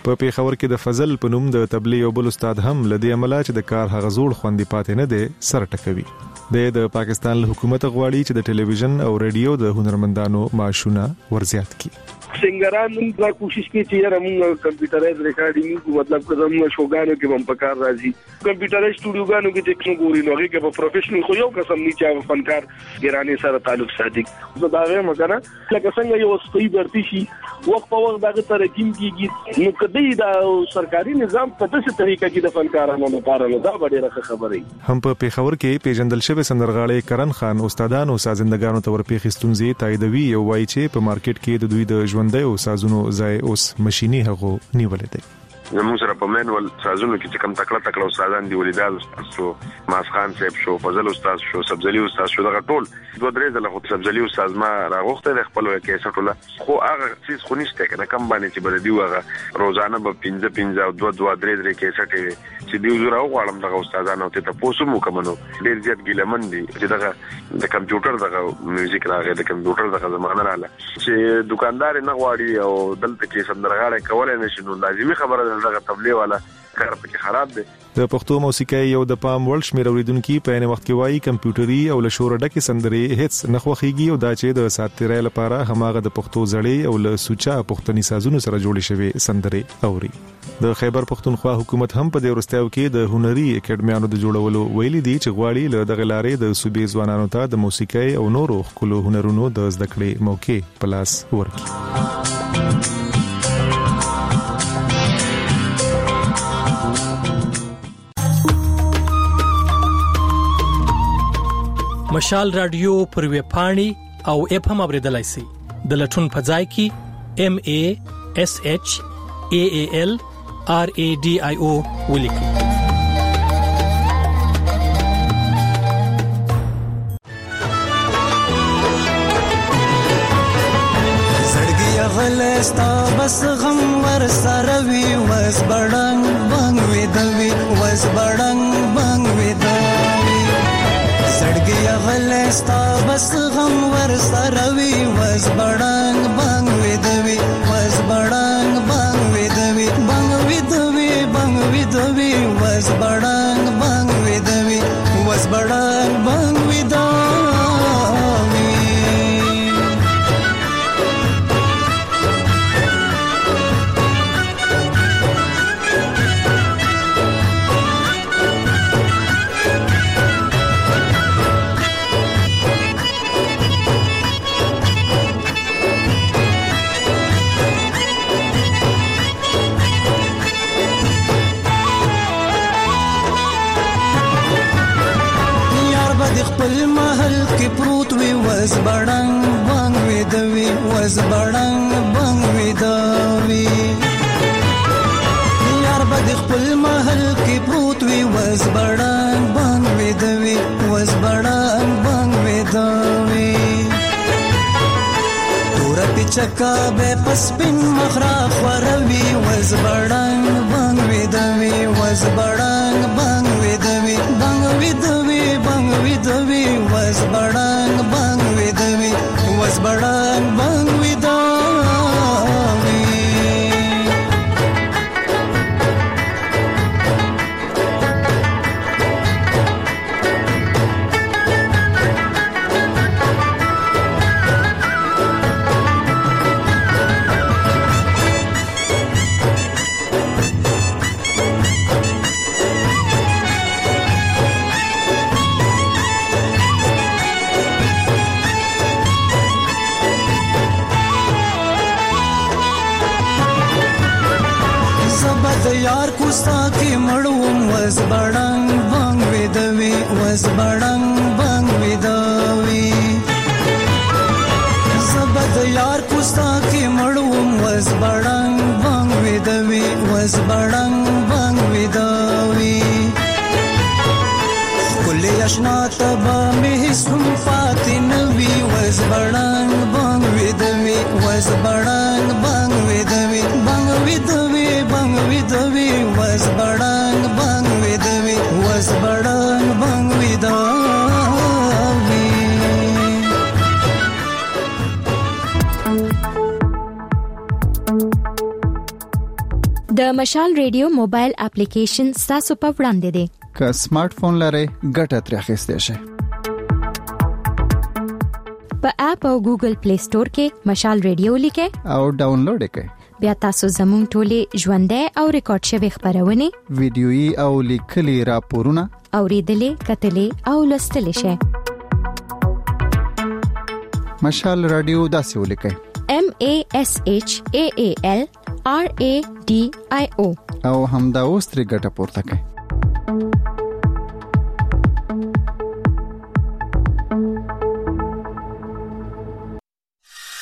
په پیښور کې د فضل په نوم د تبلیغ او بل استاد هم لدی عمله چې د کار هغه زوړ خوندې پاتې نه دی سر ټکوي د پاکستان حکومت غواړي چې د ټلویزیون او رادیو د هنرمندانو معاشونه ورزیات کړي. سنگران موږ دا کوشش کوي چې یاره موږ کمپیوټرایز ریکارډینګ کو مطلب که زموږ شوګانو کې هم پکار راځي کمپیوټرایز سټوډیوګانو کې چې څنګه ګوري نو هغه په پروفیشنل خو یو قسم نه چې فنکار ګرانې سره تعلق ساتي. زه دا وایم کنه لکه څنګه یو سپی برتی شي وخت په وخت دغه ترقیم کیږي نو کدی دا سرکاري نظام په داسې طریقه کې د فنکارانو لپاره نه دا ډېره خبره هم په پیښور کې پیژندل شوی سندرغاړي کرن خان استادانو سازندګانو تور پیښې ستونزې تاییدوي او وایي چې په مارکیټ کې د دوی د ژوندۍ او سازونو ځای اوس ماشيني هغو نیولې دي. زموږ سره په مینول سازونو کې چې کوم تکړه تکړه استادان دي ولیدال استاد شو ماس خان صاحب شو فضل استاد شو سبزلی استاد شو دغه ټول دوه درې ځله خو سبزلی استاد ما راغوخته د خپل کیسه ټوله خو هغه چیز خو نشته کنه کم باندې چې بل دی هغه روزانه به پنځه پنځه او دوه دوه درې درې کیسه ټي چې دی زره غواړم دغه استادانو ته تاسو مو کومنو ډیر زیات ګیلمن دي چې دغه د کمپیوټر دغه میوزیک راغی د کمپیوټر دغه زمانه رااله چې دکاندار نه غواړي او دلته کې سندرغاړي کولای نشي نو لازمي خبره ده دغه تبلیغ والا کار پکې خراب دی. د پښتو موسیقي یو د پام ورل شمیر اوریدونکو په ان وخت کې وایي کمپیوټري او له شور ډکه سندري هیڅ نه خوخيږي او دا چې د ساتیرای لپاره هماغه د پښتو زړې او له سوچا پښتني سازونو سره جوړې شوی سندري اوري. د خیبر پښتونخوا حکومت هم په دې ورستیو کې د هنري اکیډمیانو د جوړولو ویلي دي چې غواړي له دغه لارې د صوبې ځوانانو ته د موسیقي او نورو خپل هنرونو د زده کړې موقع پلاس ورکړي. مشال رادیو پر وی پاڼي او اپ هم اوریدلای شي د لټون په ځای کې ام ا اس اچ ا ا ال ار ا ډي اي او ولیکي. زړګي غلستا بس غم ور سره وی وس بړنګ بنګ وی دوی وس بړنګ بنګ وی دوی زړګي غلستا بس غم ور سره وی وس بړنګ بنګ وی دوی وس بړنګ بنګ وی دوی بنګ وی دوی بنګ وی دوی وس بړنګ بنګ وی دوی وس بړنګ بنګ وی دوی. خپل محل کې پروت وي وز بړنګ بنګ وي دوی وز بړنګ بنګ وي دوی یار بد خپل محل کې پروت وي وز بړنګ بنګ وي دوی وز بړنګ بنګ وي دوی تور پچکا به پسپین مخرا خوروي وز بړنګ بنګ وي دوی وز بړنګ بنګ وي دوی بنګ وي دوی بنګ وي دوی وز بړنګ بنګ وي دوی وز بړنګ بنګ وي دوی. یار کوستا کې مړوم وز بړنګ بنګ وی دوی وز بړنګ بنګ وی دوی زبد یار کوستا کې مړوم وز بړنګ بنګ وی دوی وز بړنګ بنګ وی دوی کله آشنا تبا مې سم پاتې نوي وز بړنګ بنګ وی دوی وز بړنګ بنګ وی دوی بنګ وی دوی بنګ وی دوی وز بړنګ بنګ وی دوی وز بړنګ بنګ وی دوی. د مشال ریډیو موبایل اپلیکیشن تاسو په وړاندې دی. که سمارټ فون لرئ ګټه ترې اخیستئ شئ. په اپ او ګوګل پلی سٹور کې مشال ریډیو لیکئ او ډاونلوډ یې کړئ. بیا تاسو زموږ ټولې ژوندۍ او ریکارډ شوی خبرونه ویډیويي او لیکلي راپورونه اوریدلې کتلې او لوستلې شئ. مشال رادیو داسې ولیکئ: M A S H A A L R A D I O او همدا اوس ترې ګټه پورته کړئ.